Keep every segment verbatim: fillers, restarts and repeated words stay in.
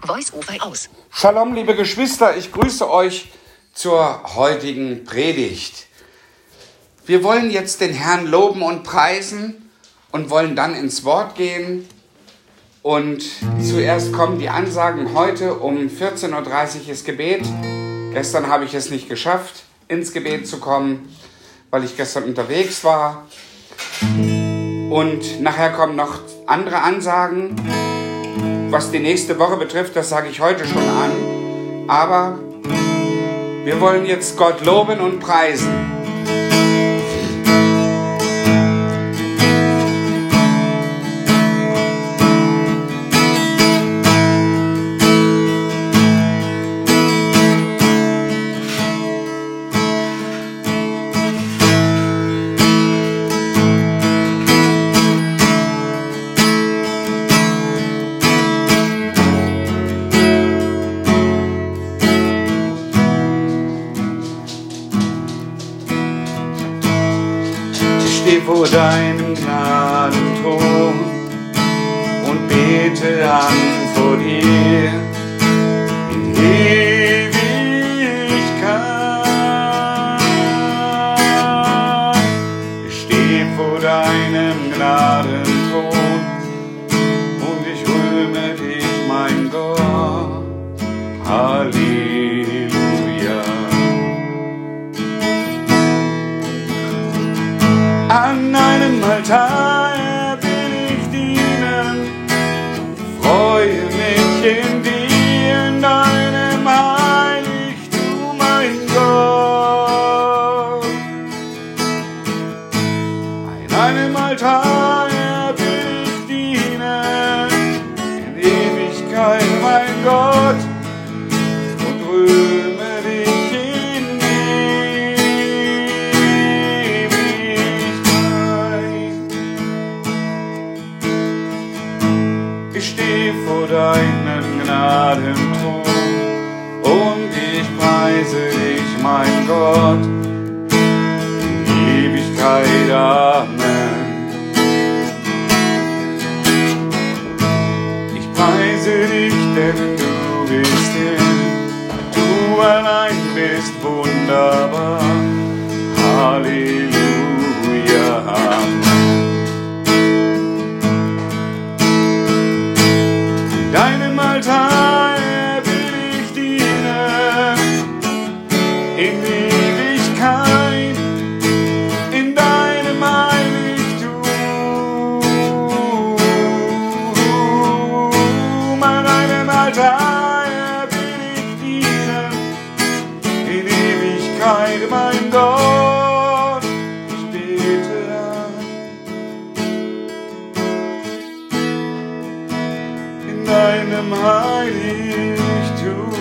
Voice-Over aus. Shalom, liebe Geschwister, ich grüße euch zur heutigen Predigt. Wir wollen jetzt den Herrn loben und preisen und wollen dann ins Wort gehen. Und zuerst kommen die Ansagen. Heute um vierzehn Uhr dreißig ist Gebet. Gestern habe ich es nicht geschafft, ins Gebet zu kommen, weil ich gestern unterwegs war. Und nachher kommen noch andere Ansagen. Was die nächste Woche betrifft, das sage ich heute schon an. Aber wir wollen jetzt Gott loben und preisen. Vor deinem Gnadenthron und bete an vor dir in Ewigkeit. Ich stehe vor deinem Gnadenthron und ich rühme dich, mein Gott. Halleluja. An einem Altar will ich dienen, freue mich in dir, in deinem Heiligtum, mein Gott. An einem Altar will ich dienen, in Ewigkeit, mein Gott, und rühme dich in Ich stehe vor deinem Gnadenthron und ich preise dich, mein Gott, in Ewigkeit, Amen. Ich preise dich, denn du bist Herr, du allein bist wunderbar. Halleluja, Amen. Deinem Altar will ich dienen, in Ewigkeit, in deinem Heiligtum. An deinem Altar will ich dienen, in Ewigkeit, mein Gott, ich bete an. Deinem Heiligtum.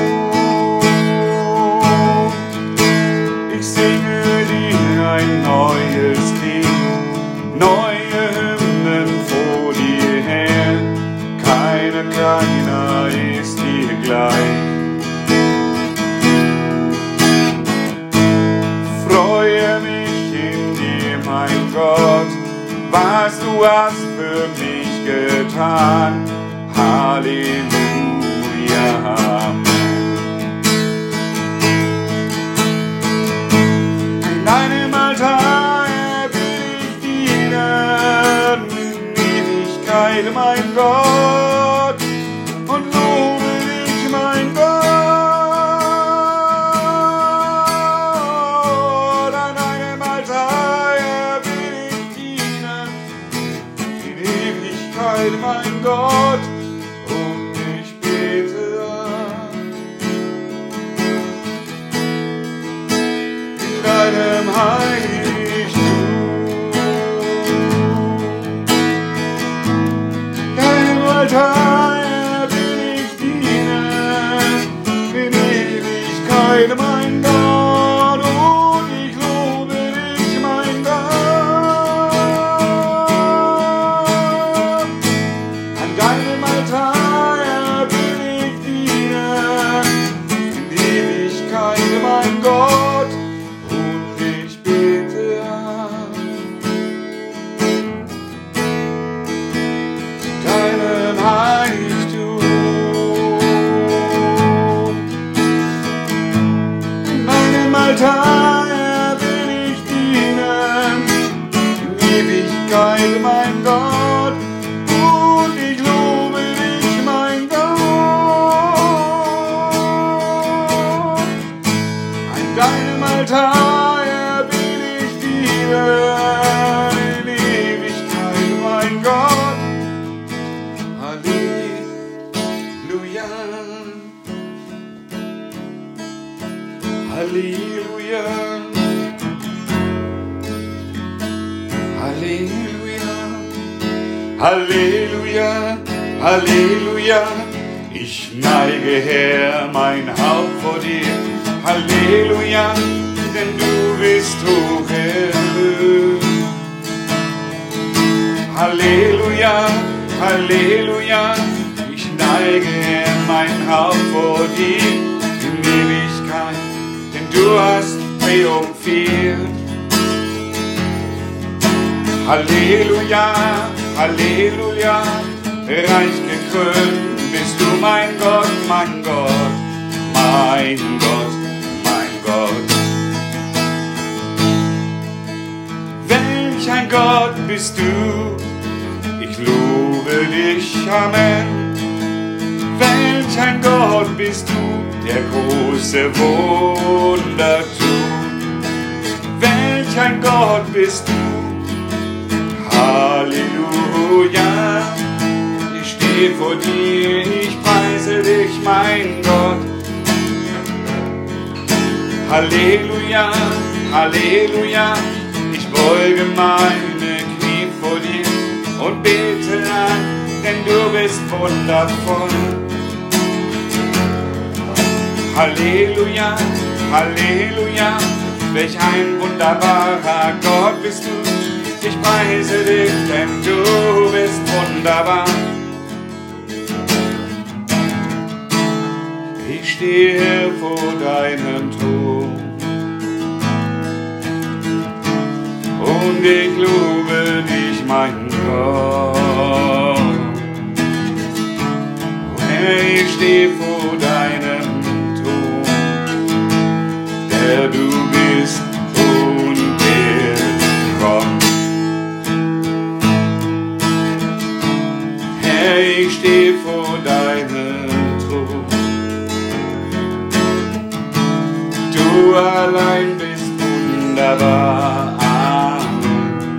Ich singe dir ein neues Lied, neue Hymnen vor dir her, keiner kleiner ist dir gleich. Freue mich in dir, mein Gott, was du hast für mich getan. Halleluja, Amen. An deinem Altar will ich dienen, in Ewigkeit, mein Gott, und lobe dich, mein Gott. An deinem Altar will ich dienen, in Ewigkeit, mein Gott. Deinem Heiligtum, deinem Altar will ich dienen, in Ewigkeit, mein Gott, und ich lobe dich, mein Gott. An deinem Altar will ich dienen, in Ewigkeit, mein Gott. Heiligtum. Halleluja. Halleluja. Halleluja. Halleluja. Halleluja. Ich neige her mein Haupt vor dir. Halleluja, denn du bist hoch erhöht. Halleluja, Halleluja, ich neige her mein Haupt vor dir in Ewigkeit, denn du hast triumphiert. Halleluja, Halleluja, reich gekrönt bist du mein Gott, mein Gott, mein Gott, mein Gott. Welch ein Gott bist du, ich lobe dich, Amen. Welch ein Gott bist du, der große Wunder tut. Welch ein Gott bist du, Halleluja. Ich stehe vor dir, ich preise dich, mein Gott. Halleluja, Halleluja, ich beuge meine Knie vor dir und bete an, denn du bist wundervoll. Halleluja, Halleluja, welch ein wunderbarer Gott bist du. Ich preise dich, denn du bist wunderbar. Ich stehe vor deinem Thron und ich lobe dich, mein Gott. Ich stehe vor deinem Thron, der du bist und der kommt. Ich stehe vor deinem Thron. Du allein bist wunderbar. Amen.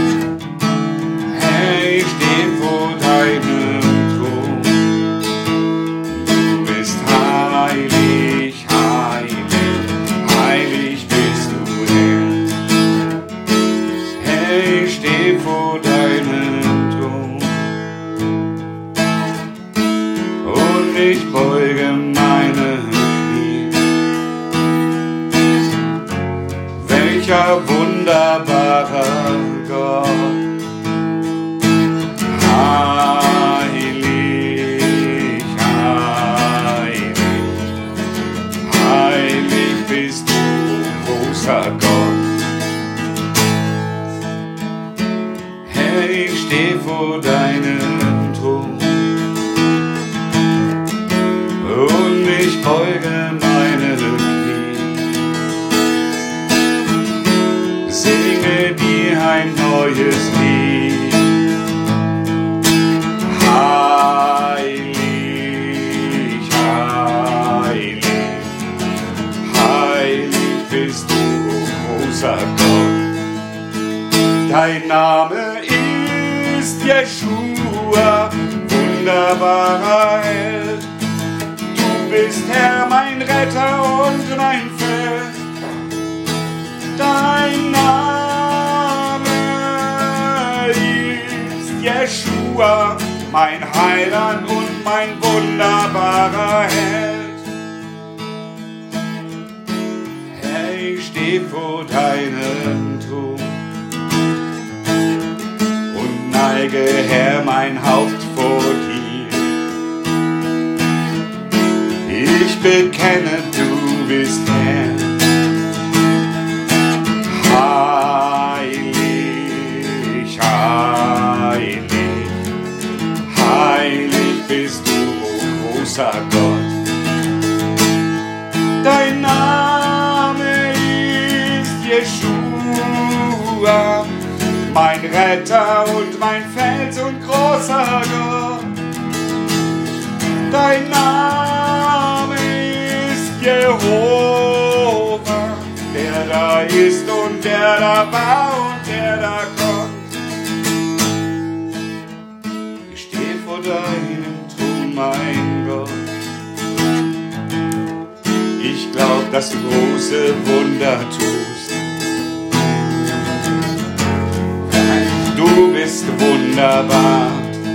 Hey, ich stehe vor deinem Thron. Du bist heilig, heilig, heilig bist du, Herr. Hey, ich stehe vor deinem Thron. Und ich beuge meine wunderbarer Gott, heilig, heilig, heilig bist du, großer Gott. Herr, ich stehe vor deinem Thron und ich beuge meine singe dir ein neues Lied. Heilig, heilig, heilig bist du, großer Gott. Dein Name ist Jeschua, wunderbarer Held. Du bist Herr, mein Retter und mein Feld. Dein Name ist Jeschua, mein Heiland und mein wunderbarer Held. Herr, ich stehe vor deinem Thron und neige, Herr, mein Haupt vor dir. Ich bekenne, du bist Herr. Heilig, heilig, heilig bist du, o großer Gott. Dein Name ist Jeschua, mein Retter und mein Fels und großer Gott. Dein Name ist Jehova, der da ist und der da war und der da kommt. Ich stehe vor deinem mein Gott. Ich glaub, dass du große Wunder tust. Du bist wunderbar.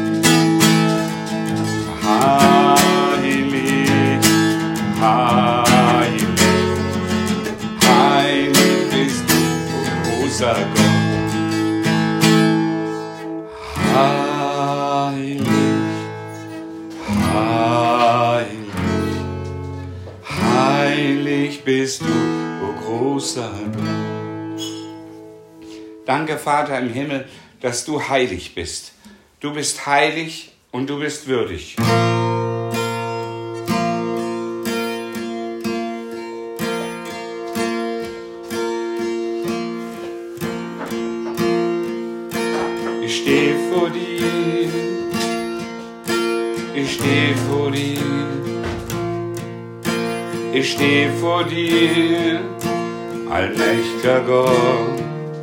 Heilig, heilig, heilig bist du, o großer Gott. Heilig, heilig, heilig bist du, o großer Gott. Danke, Vater im Himmel, dass du heilig bist. Du bist heilig und du bist würdig. Ich stehe vor dir, ich stehe vor dir, ich stehe vor dir, allmächtiger Gott.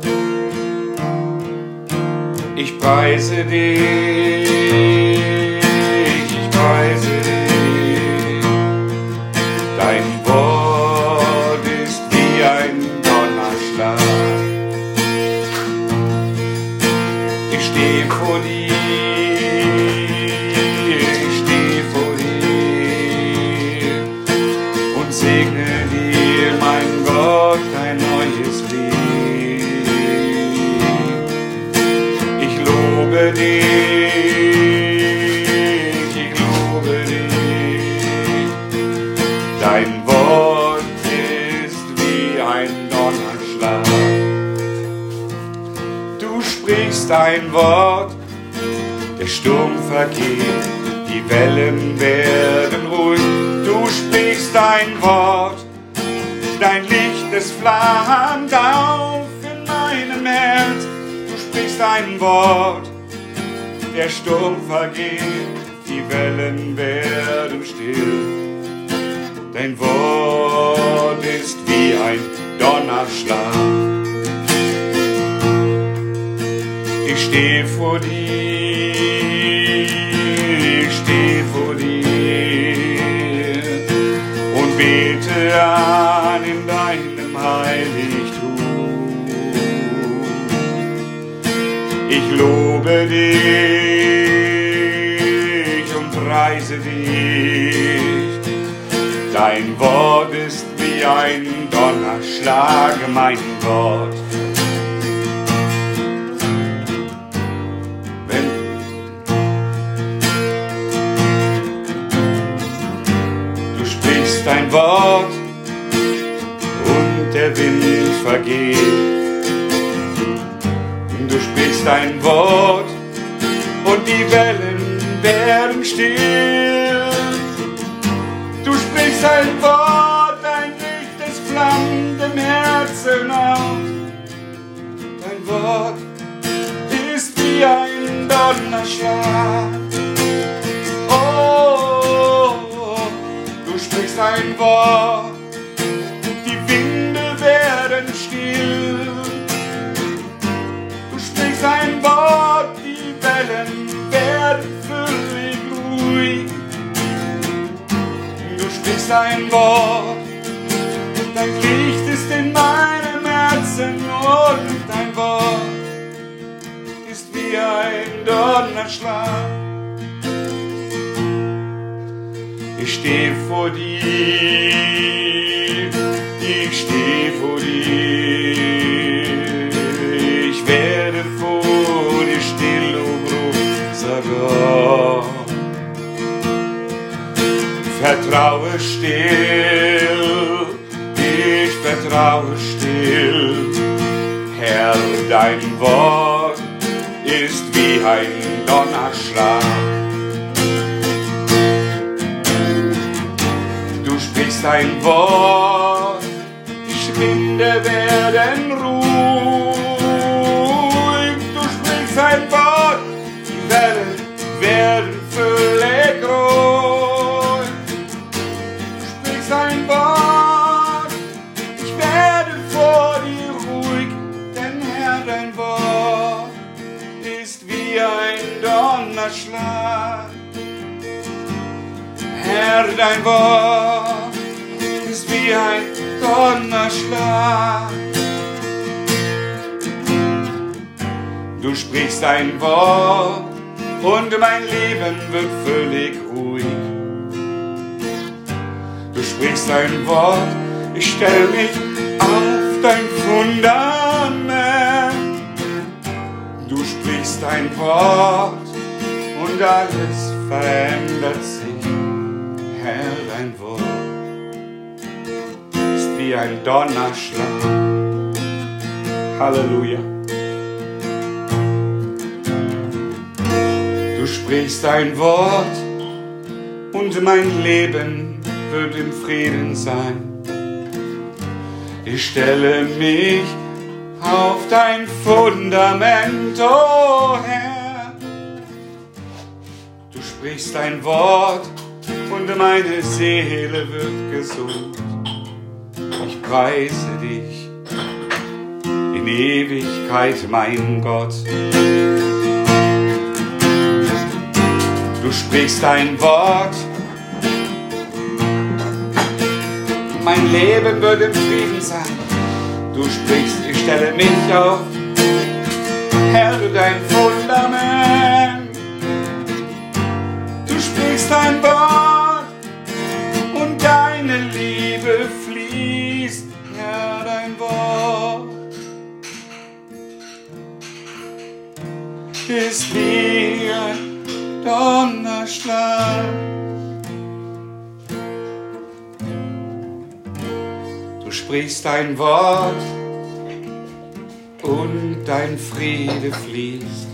Ich preise dich, ich preise dich, dein Wort ist wie ein Donnerschlag. Ich stehe vor dir, ich stehe vor dir und segne dir, mein Gott, ein neues Lied. Ich lobe dich, ich lobe dich, dein Wort ist wie ein Donnerschlag. Du sprichst ein Wort, der Sturm vergeht, die Wellen werden ruhig. Du sprichst ein Wort, dein Licht, es flammt auf in meinem Herz. Du sprichst ein Wort, der Sturm vergeht, die Wellen werden still. Dein Wort ist wie ein Donnerschlag. Ich stehe vor dir, ich stehe vor dir und bete an in deinem Heiligtum. Ich lobe dich und preise dich, dein Wort ist wie ein Donnerschlag, mein Gott. Dein Wort und der Wind vergeht. Du sprichst ein Wort und die Wellen werden still. Du sprichst ein Wort, dein Licht, es flammt im Herzen auf. Dein Wort ist wie ein Donnerschlag. Du sprichst ein Wort, die Winde werden still. Du sprichst ein Wort, die Wellen werden völlig ruhig. Du sprichst ein Wort, dein Licht ist in meinem Herzen und dein Wort ist wie ein Donnerschlag. Ich stehe vor dir, ich stehe vor dir, ich werde vor dir still, o großer Gott. Vertraue still, ich vertraue still, Herr, dein Wort ist wie ein Donnerschlag. Dein Wort, die Winde werden ruhig. Du sprichst ein Wort, die Wellen werden völlig ruhig. Du sprichst ein Wort, ich werde vor dir ruhig, denn Herr, dein Wort ist wie ein Donnerschlag. Herr, dein Wort ist wie ein Donnerschlag. Du sprichst ein Wort und mein Leben wird völlig ruhig. Du sprichst ein Wort, ich stelle mich auf dein Fundament. Du sprichst ein Wort und alles verändert sich. Herr, dein Wort ist wie ein Donnerschlag. Halleluja. Du sprichst ein Wort und mein Leben wird im Frieden sein. Ich stelle mich auf dein Fundament, oh Herr. Du sprichst ein Wort und meine Seele wird gesund. Ich preise dich in Ewigkeit, mein Gott. Du sprichst ein Wort, mein Leben wird im Frieden sein. Du sprichst, ich stelle mich auf, Herr, dein Fundament. Du sprichst ein Wort und deine Liebe fließt, Herr, dein Wort ist wie ein Donnerschlag. Du sprichst ein Wort und dein Friede fließt.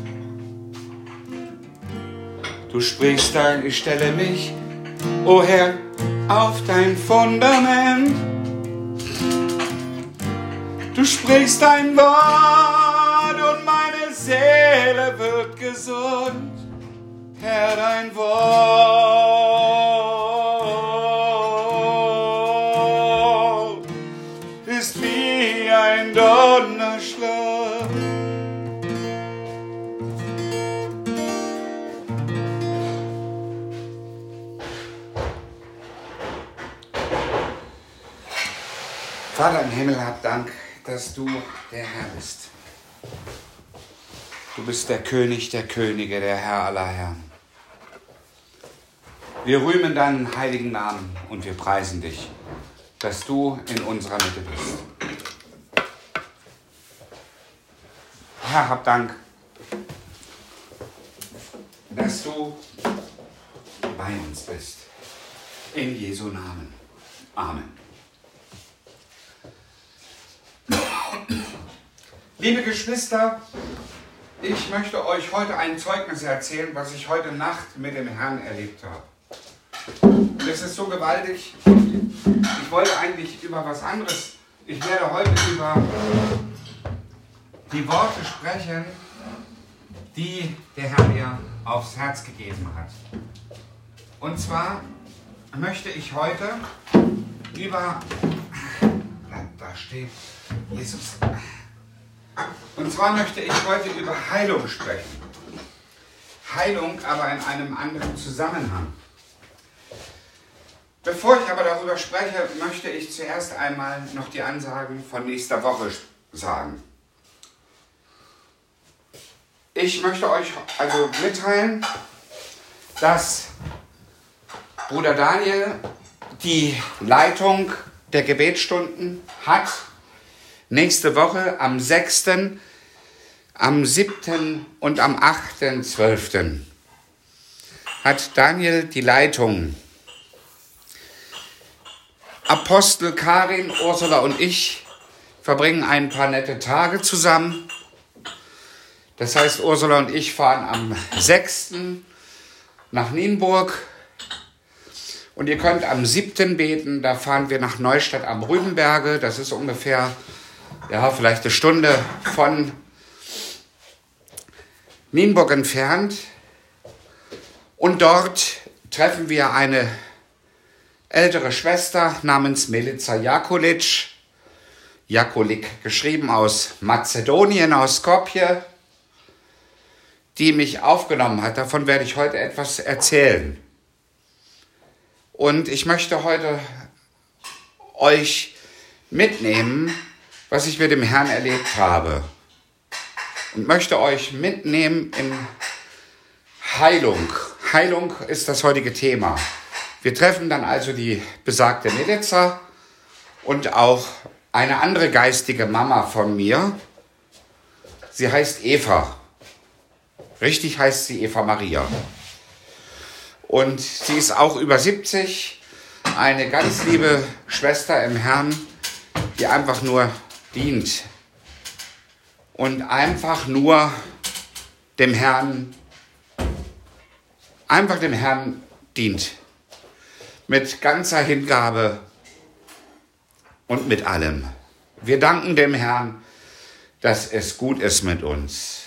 Du sprichst ein, ich stelle mich, o Herr, auf dein Fundament. Du sprichst ein Wort und meine Seele wird gesund. Herr, dein Wort ist wie ein Donnerschlag. Vater im Himmel, hab Dank, dass du der Herr bist. Du bist der König der Könige, der Herr aller Herren. Wir rühmen deinen heiligen Namen und wir preisen dich, dass du in unserer Mitte bist. Herr, hab Dank, dass du bei uns bist. In Jesu Namen. Amen. Liebe Geschwister, ich möchte euch heute ein Zeugnis erzählen, was ich heute Nacht mit dem Herrn erlebt habe. Das ist so gewaltig. Ich wollte eigentlich über was anderes. Ich werde heute über die Worte sprechen, die der Herr mir aufs Herz gegeben hat. Und zwar möchte ich heute über... Da steht Jesus. Und zwar möchte ich heute über Heilung sprechen. Heilung aber in einem anderen Zusammenhang. Bevor ich aber darüber spreche, möchte ich zuerst einmal noch die Ansagen von nächster Woche sagen. Ich möchte euch also mitteilen, dass Bruder Daniel die Leitung der Gebetsstunden hat. Nächste Woche am sechsten, am siebten und am achten zwölften hat Daniel die Leitung. Apostel Karin, Ursula und ich verbringen ein paar nette Tage zusammen. Das heißt, Ursula und ich fahren am sechsten nach Nienburg. Und ihr könnt am siebten beten, da fahren wir nach Neustadt am Rübenberge. Das ist ungefähr, ja, vielleicht eine Stunde von Nienburg entfernt. Und dort treffen wir eine ältere Schwester namens Milica Jakulic, Jakulik geschrieben aus Mazedonien, aus Skopje, die mich aufgenommen hat. Davon werde ich heute etwas erzählen. Und ich möchte heute euch mitnehmen, was ich mit dem Herrn erlebt habe. Und möchte euch mitnehmen in Heilung. Heilung ist das heutige Thema. Wir treffen dann also die besagte Melitza und auch eine andere geistige Mama von mir. Sie heißt Eva. Richtig heißt sie Eva Maria. Und sie ist auch über siebzig, eine ganz liebe Schwester im Herrn, die einfach nur dient und einfach nur dem Herrn, einfach dem Herrn dient. Mit ganzer Hingabe und mit allem. Wir danken dem Herrn, dass es gut ist mit uns.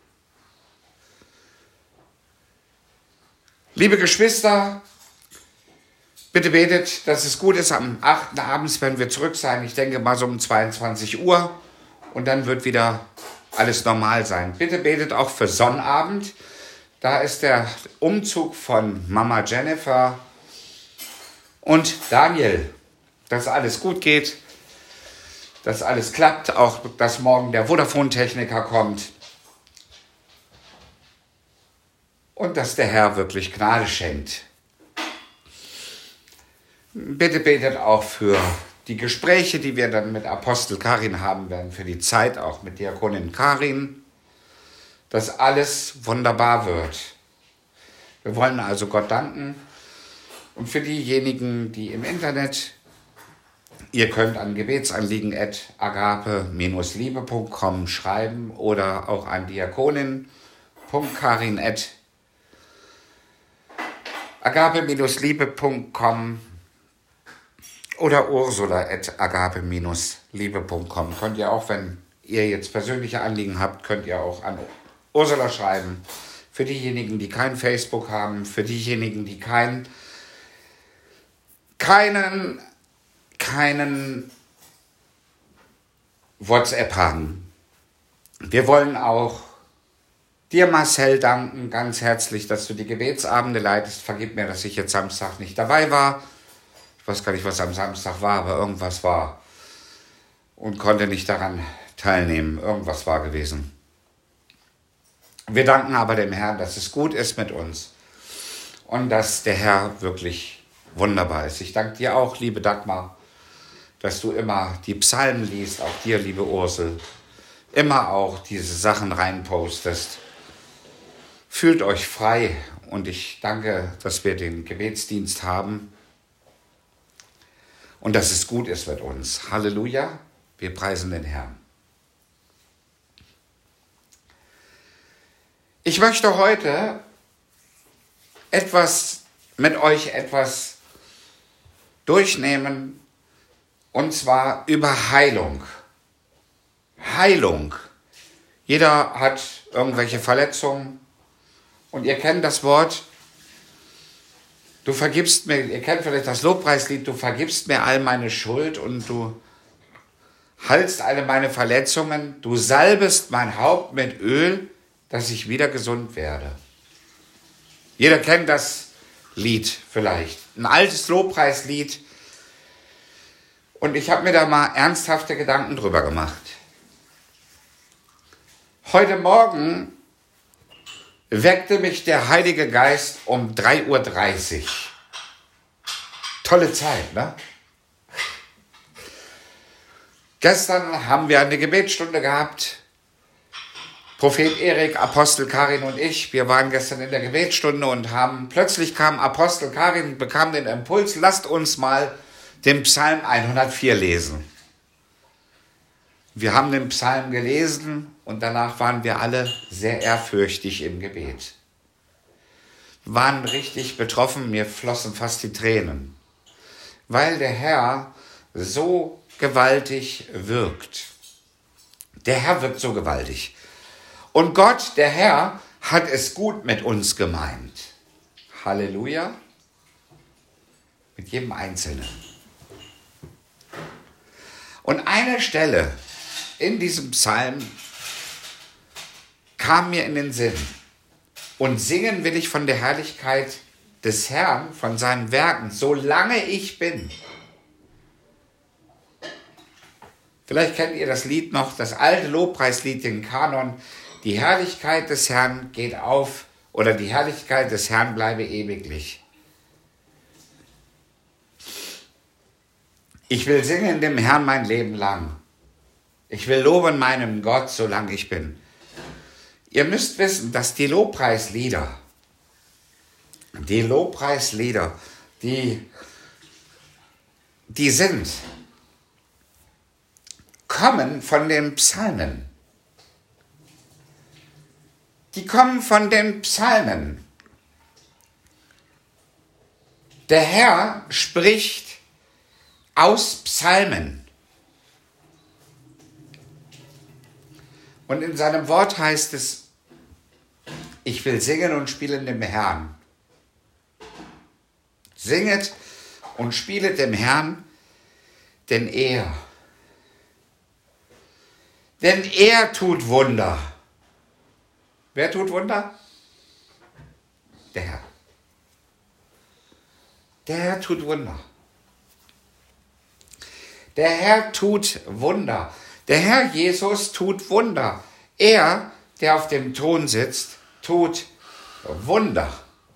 Liebe Geschwister, bitte betet, dass es gut ist am achten abends, wenn wir zurück sein. Ich denke mal so um zweiundzwanzig Uhr und dann wird wieder alles normal sein. Bitte betet auch für Sonnabend. Da ist der Umzug von Mama Jennifer und Daniel, dass alles gut geht, dass alles klappt, auch dass morgen der Vodafone-Techniker kommt. Und dass der Herr wirklich Gnade schenkt. Bitte betet auch für die Gespräche, die wir dann mit Apostel Karin haben werden, für die Zeit auch mit Diakonin Karin, dass alles wunderbar wird. Wir wollen also Gott danken. Und für diejenigen, die im Internet, ihr könnt an gebetsanliegen at agape Bindestrich liebe Punkt com schreiben oder auch an diakonin Punkt karin at agape Bindestrich liebe Punkt com oder ursula at agape Bindestrich liebe Punkt com. Könnt ihr auch, wenn ihr jetzt persönliche Anliegen habt, könnt ihr auch an Ursula schreiben. Für diejenigen, die kein Facebook haben, für diejenigen, die kein, keinen, keinen WhatsApp haben. Wir wollen auch dir, Marcel, danken ganz herzlich, dass du die Gebetsabende leitest. Vergib mir, dass ich jetzt Samstag nicht dabei war. Ich weiß gar nicht, was am Samstag war, aber irgendwas war. Und konnte nicht daran teilnehmen. Irgendwas war gewesen. Wir danken aber dem Herrn, dass es gut ist mit uns. Und dass der Herr wirklich wunderbar ist. Ich danke dir auch, liebe Dagmar, dass du immer die Psalmen liest. Auch dir, liebe Ursel. Immer auch diese Sachen reinpostest. Fühlt euch frei und ich danke, dass wir den Gebetsdienst haben und dass es gut ist mit uns. Halleluja, wir preisen den Herrn. Ich möchte heute etwas mit euch etwas durchnehmen und zwar über Heilung. Heilung. Jeder hat irgendwelche Verletzungen. Und ihr kennt das Wort, du vergibst mir, ihr kennt vielleicht das Lobpreislied, du vergibst mir all meine Schuld und du heilst alle meine Verletzungen, du salbest mein Haupt mit Öl, dass ich wieder gesund werde. Jeder kennt das Lied vielleicht, ein altes Lobpreislied. Und ich habe mir da mal ernsthafte Gedanken drüber gemacht. Heute Morgen weckte mich der Heilige Geist um drei Uhr dreißig. Tolle Zeit, ne? Gestern haben wir eine Gebetsstunde gehabt. Prophet Erik, Apostel Karin und ich, wir waren gestern in der Gebetsstunde und haben, plötzlich kam Apostel Karin, bekam den Impuls, lasst uns mal den Psalm hundertvier lesen. Wir haben den Psalm gelesen und danach waren wir alle sehr ehrfürchtig im Gebet. Wir waren richtig betroffen, mir flossen fast die Tränen, weil der Herr so gewaltig wirkt. Der Herr wirkt so gewaltig. Und Gott, der Herr, hat es gut mit uns gemeint. Halleluja. Mit jedem Einzelnen. Und eine Stelle in diesem Psalm kam mir in den Sinn. Und singen will ich von der Herrlichkeit des Herrn, von seinen Werken, solange ich bin. Vielleicht kennt ihr das Lied noch, das alte Lobpreislied, den Kanon. Die Herrlichkeit des Herrn geht auf, oder die Herrlichkeit des Herrn bleibe ewiglich. Ich will singen dem Herrn mein Leben lang. Ich will loben meinem Gott, solange ich bin. Ihr müsst wissen, dass die Lobpreislieder, die Lobpreislieder, die, die sind, kommen von den Psalmen. Die kommen von den Psalmen. Der Herr spricht aus Psalmen. Und in seinem Wort heißt es, ich will singen und spielen dem Herrn. Singet und spielet dem Herrn, denn er, denn er tut Wunder. Wer tut Wunder? Der Herr. Der Herr tut Wunder. Der Herr tut Wunder. Der Herr Jesus tut Wunder. Er, der auf dem Thron sitzt, tut Wunder.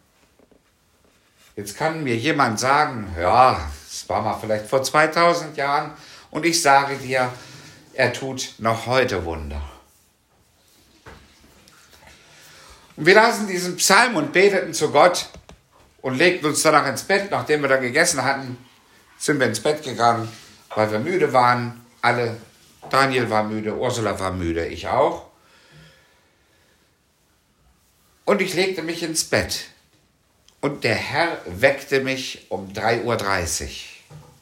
Jetzt kann mir jemand sagen, ja, das war mal vielleicht vor zweitausend Jahren, und ich sage dir, er tut noch heute Wunder. Und wir lasen diesen Psalm und beteten zu Gott und legten uns danach ins Bett. Nachdem wir dann gegessen hatten, sind wir ins Bett gegangen, weil wir müde waren. Alle, Daniel war müde, Ursula war müde, ich auch. Und ich legte mich ins Bett. Und der Herr weckte mich um drei Uhr dreißig.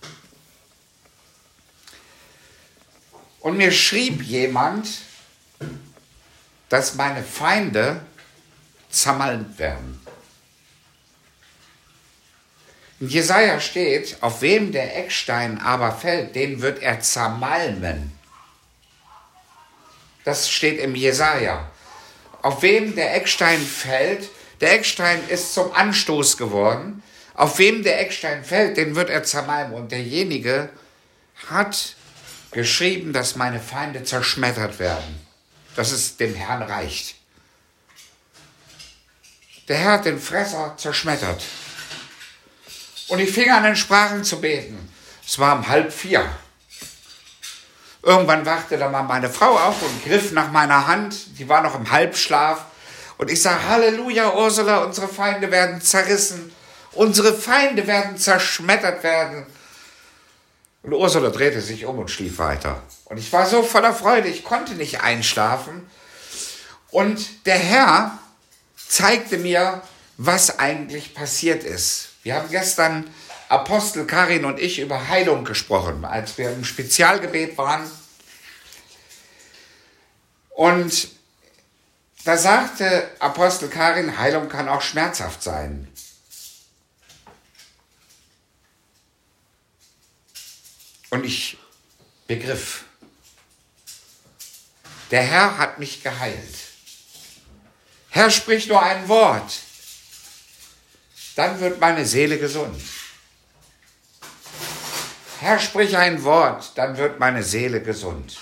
Und mir schrieb jemand, dass meine Feinde zermalmt werden. In Jesaja steht, auf wem der Eckstein aber fällt, den wird er zermalmen. Das steht im Jesaja. Auf wem der Eckstein fällt, der Eckstein ist zum Anstoß geworden. Auf wem der Eckstein fällt, den wird er zermalmen. Und derjenige hat geschrieben, dass meine Feinde zerschmettert werden. Dass es dem Herrn reicht. Der Herr hat den Fresser zerschmettert. Und ich fing an, in Sprachen zu beten. Es war um halb vier. Irgendwann wachte dann mal meine Frau auf und griff nach meiner Hand. Die war noch im Halbschlaf. Und ich sage, Halleluja, Ursula, unsere Feinde werden zerrissen. Unsere Feinde werden zerschmettert werden. Und Ursula drehte sich um und schlief weiter. Und ich war so voller Freude, ich konnte nicht einschlafen. Und der Herr zeigte mir, was eigentlich passiert ist. Wir haben gestern, Apostel Karin und ich, über Heilung gesprochen, als wir im Spezialgebet waren. Und da sagte Apostel Karin, Heilung kann auch schmerzhaft sein. Und ich begriff, der Herr hat mich geheilt. Herr, sprich nur ein Wort, dann wird meine Seele gesund. Herr, sprich ein Wort, dann wird meine Seele gesund.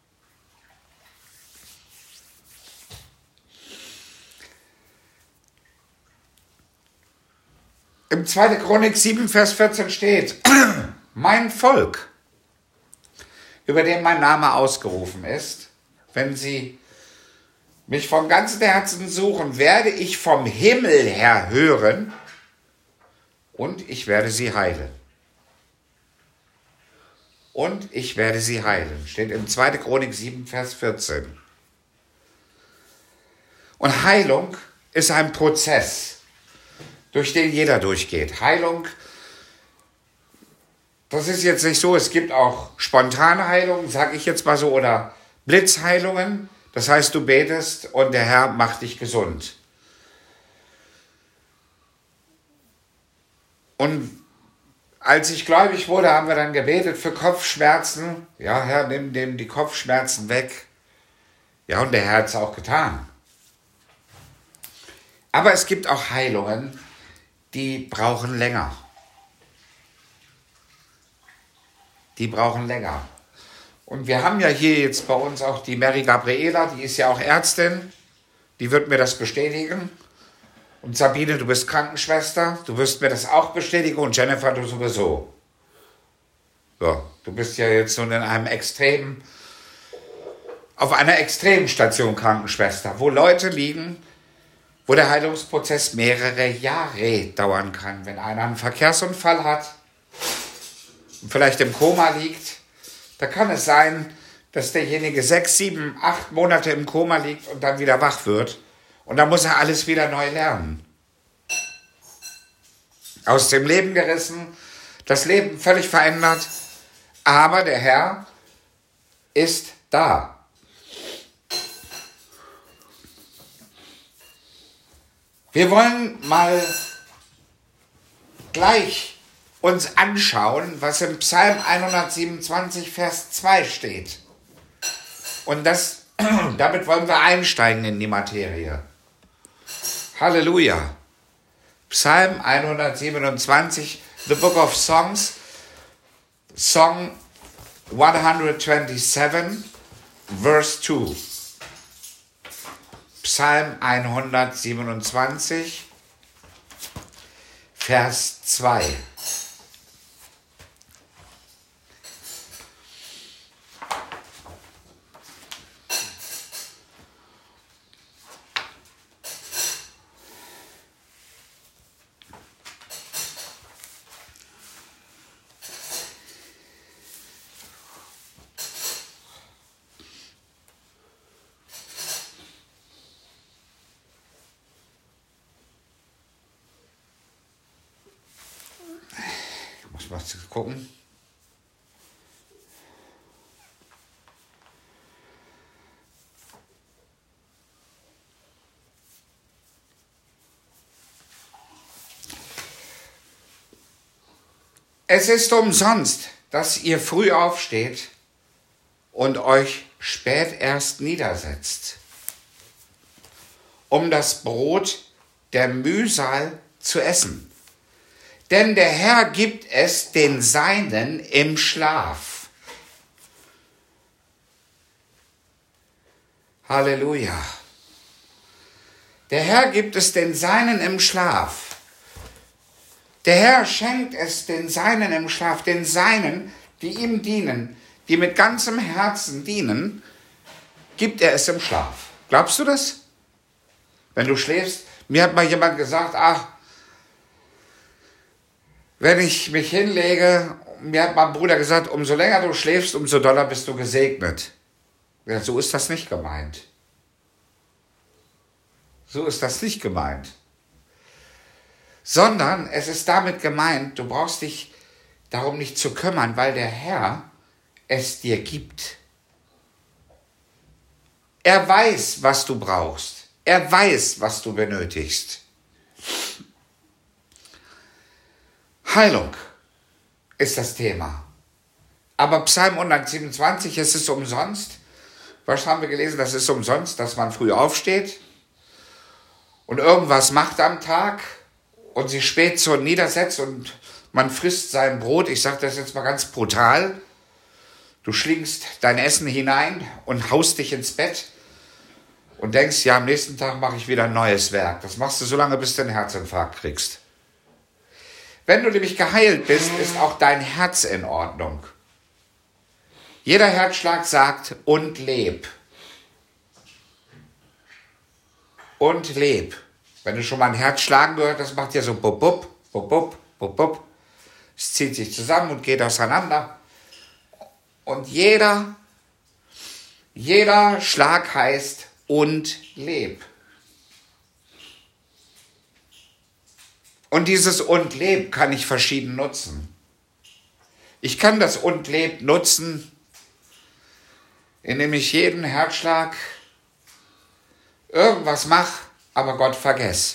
Im zweiten Chronik sieben, Vers vierzehn steht, mein Volk, über dem mein Name ausgerufen ist, wenn sie mich vom ganzen Herzen suchen, werde ich vom Himmel her hören und ich werde sie heilen. Und ich werde sie heilen. Steht im zweiten Chronik sieben, Vers vierzehn. Und Heilung ist ein Prozess, durch den jeder durchgeht. Heilung, das ist jetzt nicht so, es gibt auch spontane Heilungen, sage ich jetzt mal so, oder Blitzheilungen. Das heißt, du betest und der Herr macht dich gesund. Und als ich gläubig wurde, haben wir dann gebetet für Kopfschmerzen. Ja, Herr, nimm dem die Kopfschmerzen weg. Ja, und der Herr hat es auch getan. Aber es gibt auch Heilungen, die brauchen länger. Die brauchen länger. Und wir haben ja hier jetzt bei uns auch die Mary Gabriela, die ist ja auch Ärztin, die wird mir das bestätigen. Und Sabine, du bist Krankenschwester, du wirst mir das auch bestätigen und Jennifer, du sowieso. So, du bist ja jetzt nun in einem extremen, auf einer Extremstation Krankenschwester, wo Leute liegen, wo der Heilungsprozess mehrere Jahre dauern kann. Wenn einer einen Verkehrsunfall hat und vielleicht im Koma liegt, da kann es sein, dass derjenige sechs, sieben, acht Monate im Koma liegt und dann wieder wach wird. Und dann muss er alles wieder neu lernen. Aus dem Leben gerissen, das Leben völlig verändert, aber der Herr ist da. Wir wollen mal gleich uns anschauen, was im Psalm hundertsiebenundzwanzig, Vers zwei steht. Und das, damit wollen wir einsteigen in die Materie. Halleluja. Psalm hundertsiebenundzwanzig, The Book of Songs, Song hundertsiebenundzwanzig, Verse zwei. Psalm hundertsiebenundzwanzig, Vers zwei. Was zu gucken. Es ist umsonst, dass ihr früh aufsteht und euch spät erst niedersetzt, um das Brot der Mühsal zu essen. Denn der Herr gibt es den Seinen im Schlaf. Halleluja. Der Herr gibt es den Seinen im Schlaf. Der Herr schenkt es den Seinen im Schlaf, den Seinen, die ihm dienen, die mit ganzem Herzen dienen, gibt er es im Schlaf. Glaubst du das? Wenn du schläfst, mir hat mal jemand gesagt, ach, wenn ich mich hinlege, mir hat mein Bruder gesagt, umso länger du schläfst, umso doller bist du gesegnet. Ja, so ist das nicht gemeint. So ist das nicht gemeint. Sondern es ist damit gemeint, du brauchst dich darum nicht zu kümmern, weil der Herr es dir gibt. Er weiß, was du brauchst. Er weiß, was du benötigst. Heilung ist das Thema. Aber Psalm hundertsiebenundzwanzig, es ist umsonst. Was haben wir gelesen? Das ist umsonst, dass man früh aufsteht und irgendwas macht am Tag und sich spät so niedersetzt und man frisst sein Brot. Ich sage das jetzt mal ganz brutal. Du schlingst dein Essen hinein und haust dich ins Bett und denkst, ja, am nächsten Tag mache ich wieder ein neues Werk. Das machst du so lange, bis du einen Herzinfarkt kriegst. Wenn du nämlich geheilt bist, ist auch dein Herz in Ordnung. Jeder Herzschlag sagt, und leb. Und leb. Wenn du schon mal ein Herz schlagen gehört, das macht ja so bup, bup, bup, bup, bup, bup. Es zieht sich zusammen und geht auseinander. Und jeder, jeder Schlag heißt, und leb. Und dieses und leb kann ich verschieden nutzen. Ich kann das und leb nutzen, indem ich jeden Herzschlag irgendwas mache, aber Gott vergesse.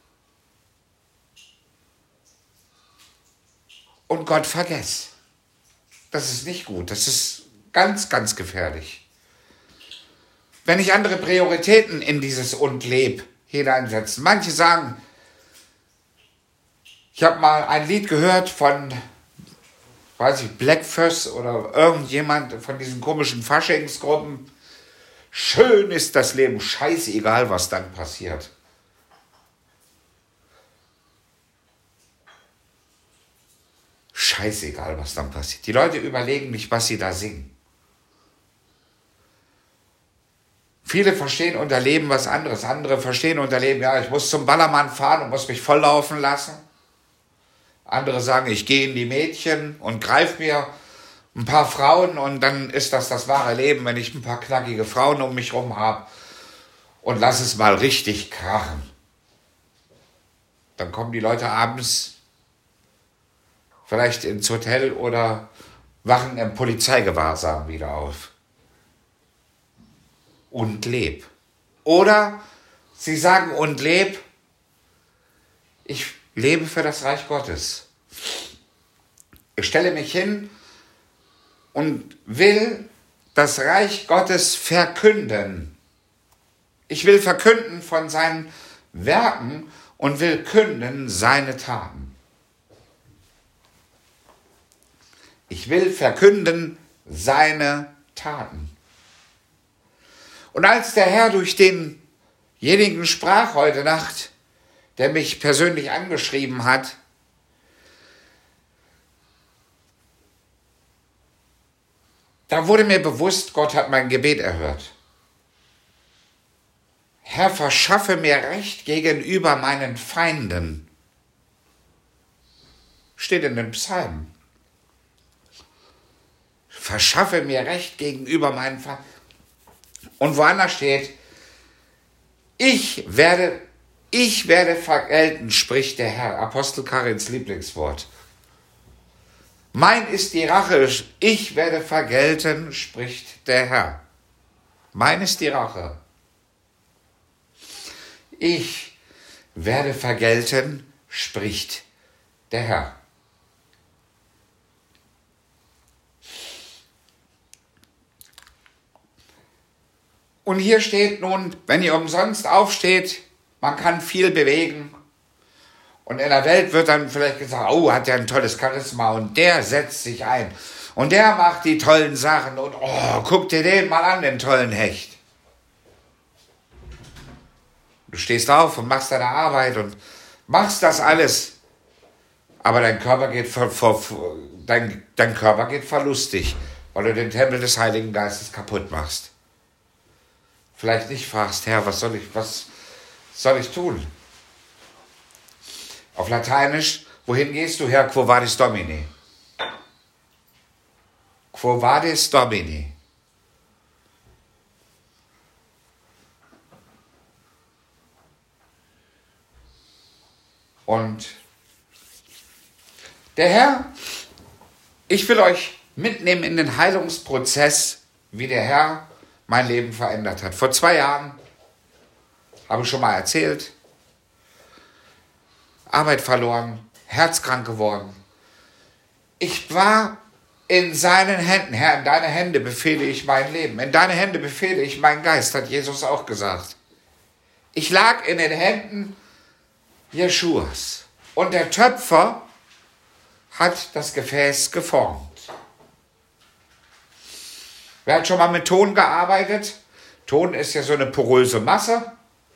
Und Gott vergesse. Das ist nicht gut. Das ist ganz, ganz gefährlich. Wenn ich andere Prioritäten in dieses und leb hineinsetze. Manche sagen, Ich habe mal ein Lied gehört von, weiß ich, Blackfuss oder irgendjemand von diesen komischen Faschingsgruppen. Schön ist das Leben, scheißegal, was dann passiert. Scheißegal, was dann passiert. Die Leute überlegen nicht, was sie da singen. Viele verstehen unter Leben was anderes. Andere verstehen unter Leben, ja, ich muss zum Ballermann fahren und muss mich volllaufen lassen. Andere sagen, ich gehe in die Mädchen und greife mir ein paar Frauen und dann ist das das wahre Leben, wenn ich ein paar knackige Frauen um mich rum habe und lass es mal richtig krachen. Dann kommen die Leute abends vielleicht ins Hotel oder wachen im Polizeigewahrsam wieder auf. Und leb. Oder sie sagen und leb, ich lebe für das Reich Gottes. Ich stelle mich hin und will das Reich Gottes verkünden. Ich will verkünden von seinen Werken und will künden seine Taten. Ich will verkünden seine Taten. Und als der Herr durch denjenigen sprach heute Nacht, der mich persönlich angeschrieben hat, da wurde mir bewusst, Gott hat mein Gebet erhört. Herr, verschaffe mir Recht gegenüber meinen Feinden. Steht in den Psalmen. Verschaffe mir Recht gegenüber meinen Feinden. Und woanders steht, ich werde, ich werde vergelten, spricht der Herr. Apostel Karins Lieblingswort. Mein ist die Rache, ich werde vergelten, spricht der Herr. Mein ist die Rache. Ich werde vergelten, spricht der Herr. Und hier steht nun, wenn ihr umsonst aufsteht, man kann viel bewegen. Und in der Welt wird dann vielleicht gesagt, oh, hat der ein tolles Charisma und der setzt sich ein. Und der macht die tollen Sachen und oh, guck dir den mal an, den tollen Hecht. Du stehst auf und machst deine Arbeit und machst das alles. Aber dein Körper geht, ver, ver, dein, dein Körper geht verlustig, weil du den Tempel des Heiligen Geistes kaputt machst. Vielleicht nicht fragst, Herr, was soll ich, was soll ich tun? Auf Lateinisch, wohin gehst du, Herr? Quo vadis Domini? Quo vadis Domini? Und der Herr, ich will euch mitnehmen in den Heilungsprozess, wie der Herr mein Leben verändert hat. Vor zwei Jahren, habe ich schon mal erzählt, Arbeit verloren, herzkrank geworden. Ich war in seinen Händen. Herr, in deine Hände befehle ich mein Leben. In deine Hände befehle ich meinen Geist, hat Jesus auch gesagt. Ich lag in den Händen Jeschuas. Und der Töpfer hat das Gefäß geformt. Wer hat schon mal mit Ton gearbeitet? Ton ist ja so eine poröse Masse.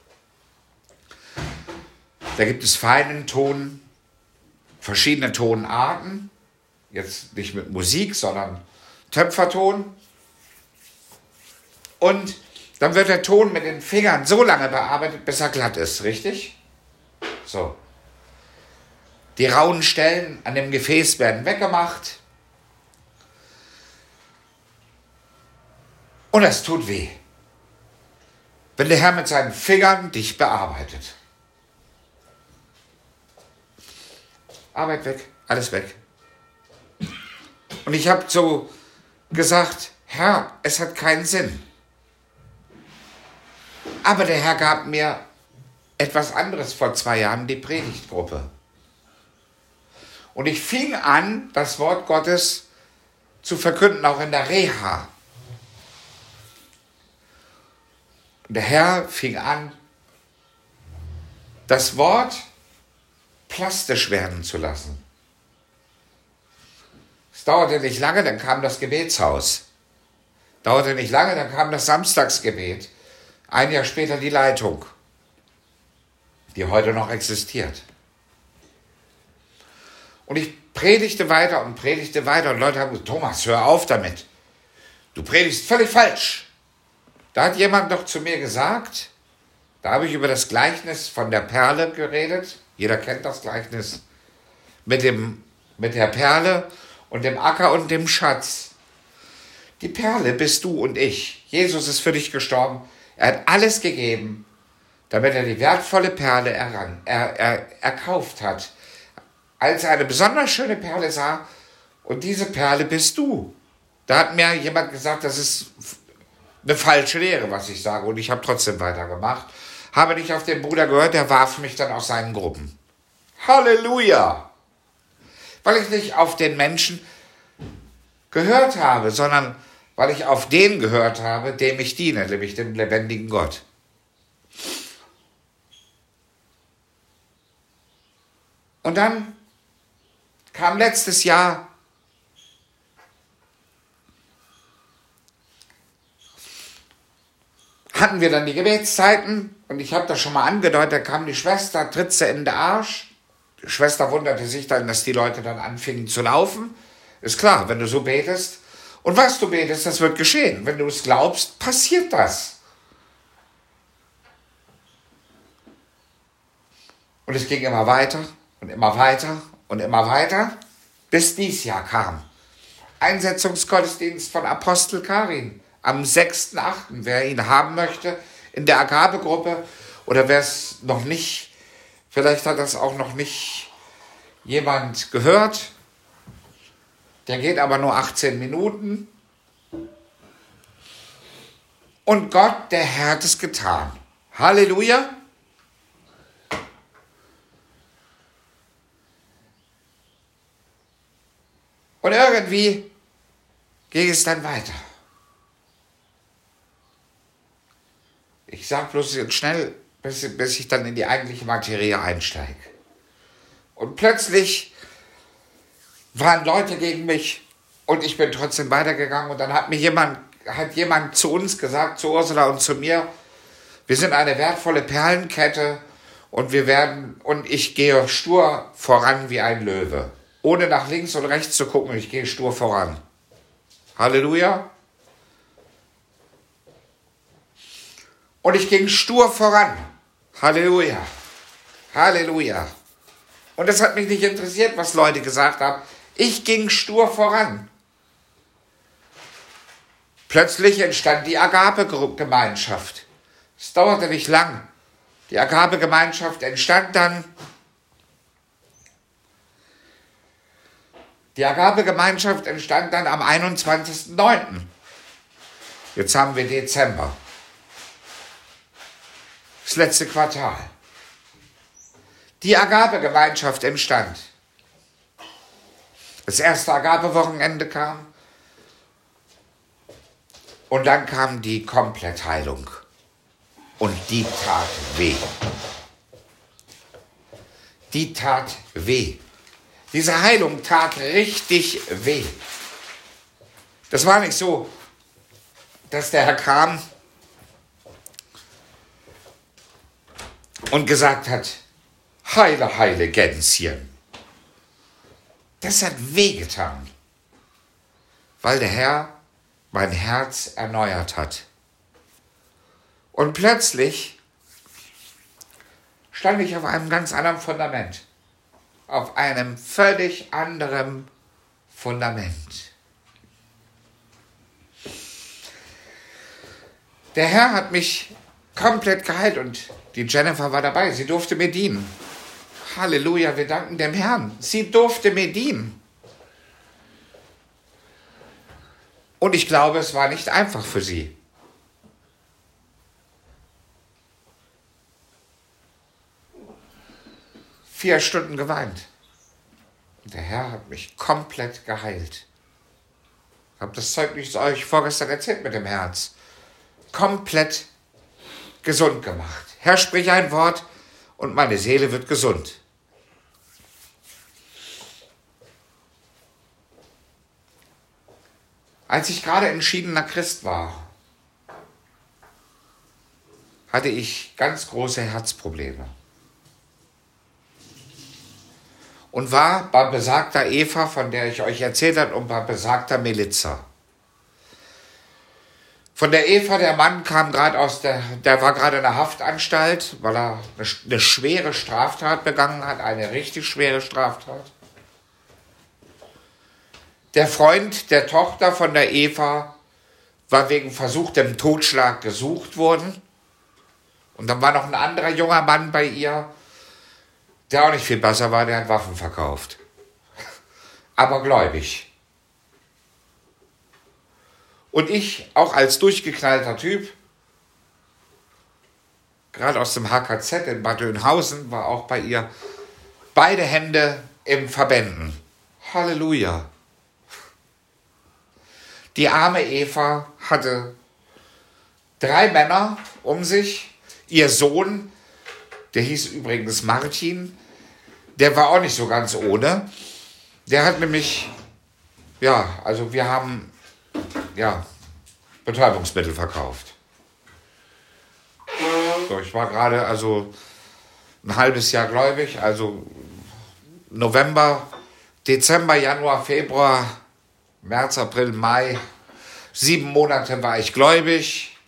Da gibt es feinen Ton, verschiedene Tonarten. Jetzt nicht mit Musik, sondern Töpferton. Und dann wird der Ton mit den Fingern so lange bearbeitet, bis er glatt ist, richtig? So. Die rauen Stellen an dem Gefäß werden weggemacht. Und es tut weh, wenn der Herr mit seinen Fingern dich bearbeitet. Arbeit weg, alles weg. Und ich habe so gesagt, Herr, es hat keinen Sinn. Aber der Herr gab mir etwas anderes vor zwei Jahren, die Predigtgruppe. Und ich fing an, das Wort Gottes zu verkünden, auch in der Reha. Und der Herr fing an, das Wort plastisch werden zu lassen. Es dauerte nicht lange, dann kam das Gebetshaus. Dauerte nicht lange, dann kam das Samstagsgebet. Ein Jahr später die Leitung, die heute noch existiert. Und ich predigte weiter und predigte weiter und Leute haben gesagt, Thomas, hör auf damit. Du predigst völlig falsch. Da hat jemand doch zu mir gesagt, da habe ich über das Gleichnis von der Perle geredet. Jeder kennt das Gleichnis mit, dem, mit der Perle und dem Acker und dem Schatz. Die Perle bist du und ich. Jesus ist für dich gestorben. Er hat alles gegeben, damit er die wertvolle Perle errang, er, er, erkauft hat. Als er eine besonders schöne Perle sah, und diese Perle bist du. Da hat mir jemand gesagt, das ist eine falsche Lehre, was ich sage. Und ich habe trotzdem weitergemacht. Habe nicht auf den Bruder gehört, der warf mich dann aus seinen Gruppen. Halleluja! Weil ich nicht auf den Menschen gehört habe, sondern weil ich auf den gehört habe, dem ich diene, nämlich dem lebendigen Gott. Und dann kam letztes Jahr hatten wir dann die Gebetszeiten und ich habe das schon mal angedeutet, da kam die Schwester, tritt sie in den Arsch. Die Schwester wunderte sich dann, dass die Leute dann anfingen zu laufen. Ist klar, wenn du so betest und was du betest, das wird geschehen. Wenn du es glaubst, passiert das. Und es ging immer weiter und immer weiter und immer weiter, bis dies Jahr kam. Einsetzungsgottesdienst von Apostel Karin am sechsten achten Wer ihn haben möchte, in der Agapegruppe oder wer es noch nicht, vielleicht hat das auch noch nicht jemand gehört, der geht aber nur achtzehn Minuten. Und Gott, der Herr, hat es getan. Halleluja! Und irgendwie ging es dann weiter. Ich sage bloß jetzt schnell, bis, bis ich dann in die eigentliche Materie einsteige. Und plötzlich waren Leute gegen mich und ich bin trotzdem weitergegangen. Und dann hat mir jemand, hat jemand zu uns gesagt, zu Ursula und zu mir, wir sind eine wertvolle Perlenkette und wir werden, und ich gehe stur voran wie ein Löwe. Ohne nach links und rechts zu gucken, ich gehe stur voran. Halleluja. Und ich ging stur voran. Halleluja. Halleluja. Und es hat mich nicht interessiert, was Leute gesagt haben. Ich ging stur voran. Plötzlich entstand die Agape-Gemeinschaft. Es dauerte nicht lang. Die Agape-Gemeinschaft entstand dann. Die Agape-Gemeinschaft entstand dann am einundzwanzigsten neunten Jetzt haben wir Dezember. Das letzte Quartal. Die Agape-Gemeinschaft entstand. Das erste Agape-Wochenende kam. Und dann kam die Komplettheilung. Und die tat weh. Die tat weh. Diese Heilung tat richtig weh. Das war nicht so, dass der Herr kam und gesagt hat, heile, heile Gänschen. Das hat wehgetan, weil der Herr mein Herz erneuert hat. Und plötzlich stand ich auf einem ganz anderen Fundament. Auf einem völlig anderen Fundament. Der Herr hat mich komplett geheilt und die Jennifer war dabei. Sie durfte mir dienen. Halleluja, wir danken dem Herrn. Sie durfte mir dienen. Und ich glaube, es war nicht einfach für sie. Vier Stunden geweint. Und der Herr hat mich komplett geheilt. Ich habe das Zeugnis euch vorgestern erzählt mit dem Herz. Komplett gesund gemacht. Herr, sprich ein Wort und meine Seele wird gesund. Als ich gerade entschiedener Christ war, hatte ich ganz große Herzprobleme. Und war bei besagter Eva, von der ich euch erzählt habe, und bei besagter Melissa. Von der Eva, der Mann kam gerade aus der, der war gerade in der Haftanstalt, weil er eine, eine schwere Straftat begangen hat, eine richtig schwere Straftat. Der Freund der Tochter von der Eva war wegen versuchtem Totschlag gesucht worden. Und dann war noch ein anderer junger Mann bei ihr, der auch nicht viel besser war, der hat Waffen verkauft. Aber gläubig. Und ich, auch als durchgeknallter Typ, gerade aus dem H K Z in Bad Oeynhausen, war auch bei ihr beide Hände im Verbänden. Halleluja. Die arme Eva hatte drei Männer um sich. Ihr Sohn, der hieß übrigens Martin, der war auch nicht so ganz ohne. Der hat nämlich, ja, also wir haben, ja, Betäubungsmittel verkauft. So, ich war gerade also ein halbes Jahr gläubig, also November, Dezember, Januar, Februar, März, April, Mai, sieben Monate war ich gläubig.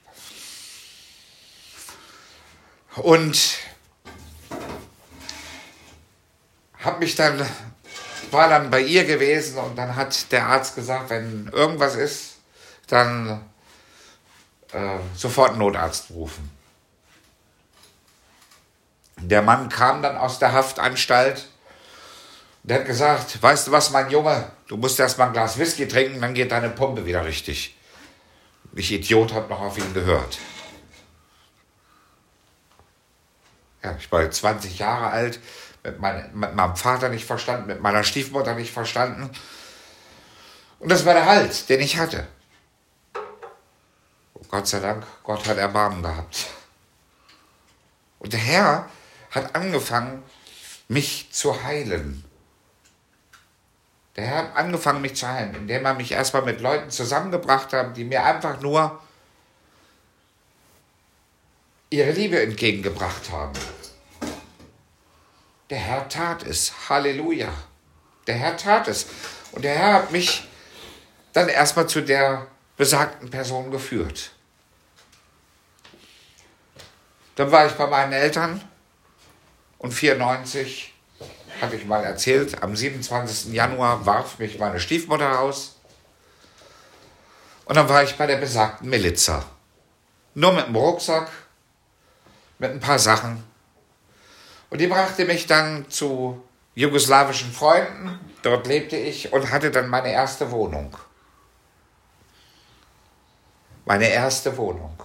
Und hab mich dann, war dann bei ihr gewesen und dann hat der Arzt gesagt, wenn irgendwas ist, dann äh, sofort einen Notarzt rufen. Der Mann kam dann aus der Haftanstalt. Der hat gesagt, weißt du was, mein Junge, du musst erst mal ein Glas Whisky trinken, dann geht deine Pumpe wieder richtig. Ich Idiot, hab noch auf ihn gehört. Ja, ich war zwanzig Jahre alt, mit, mein, mit meinem Vater nicht verstanden, mit meiner Stiefmutter nicht verstanden. Und das war der Halt, den ich hatte. Und Gott sei Dank, Gott hat Erbarmen gehabt. Und der Herr hat angefangen, mich zu heilen. Der Herr hat angefangen, mich zu heilen, indem er mich erstmal mit Leuten zusammengebracht hat, die mir einfach nur ihre Liebe entgegengebracht haben. Der Herr tat es. Halleluja. Der Herr tat es. Und der Herr hat mich dann erstmal zu der besagten Person geführt. Dann war ich bei meinen Eltern und vierundneunzig, hatte ich mal erzählt, am siebenundzwanzigsten Januar warf mich meine Stiefmutter aus. Und dann war ich bei der besagten Melissa. Nur mit dem Rucksack, mit ein paar Sachen. Und die brachte mich dann zu jugoslawischen Freunden. Dort lebte ich und hatte dann meine erste Wohnung. Meine erste Wohnung.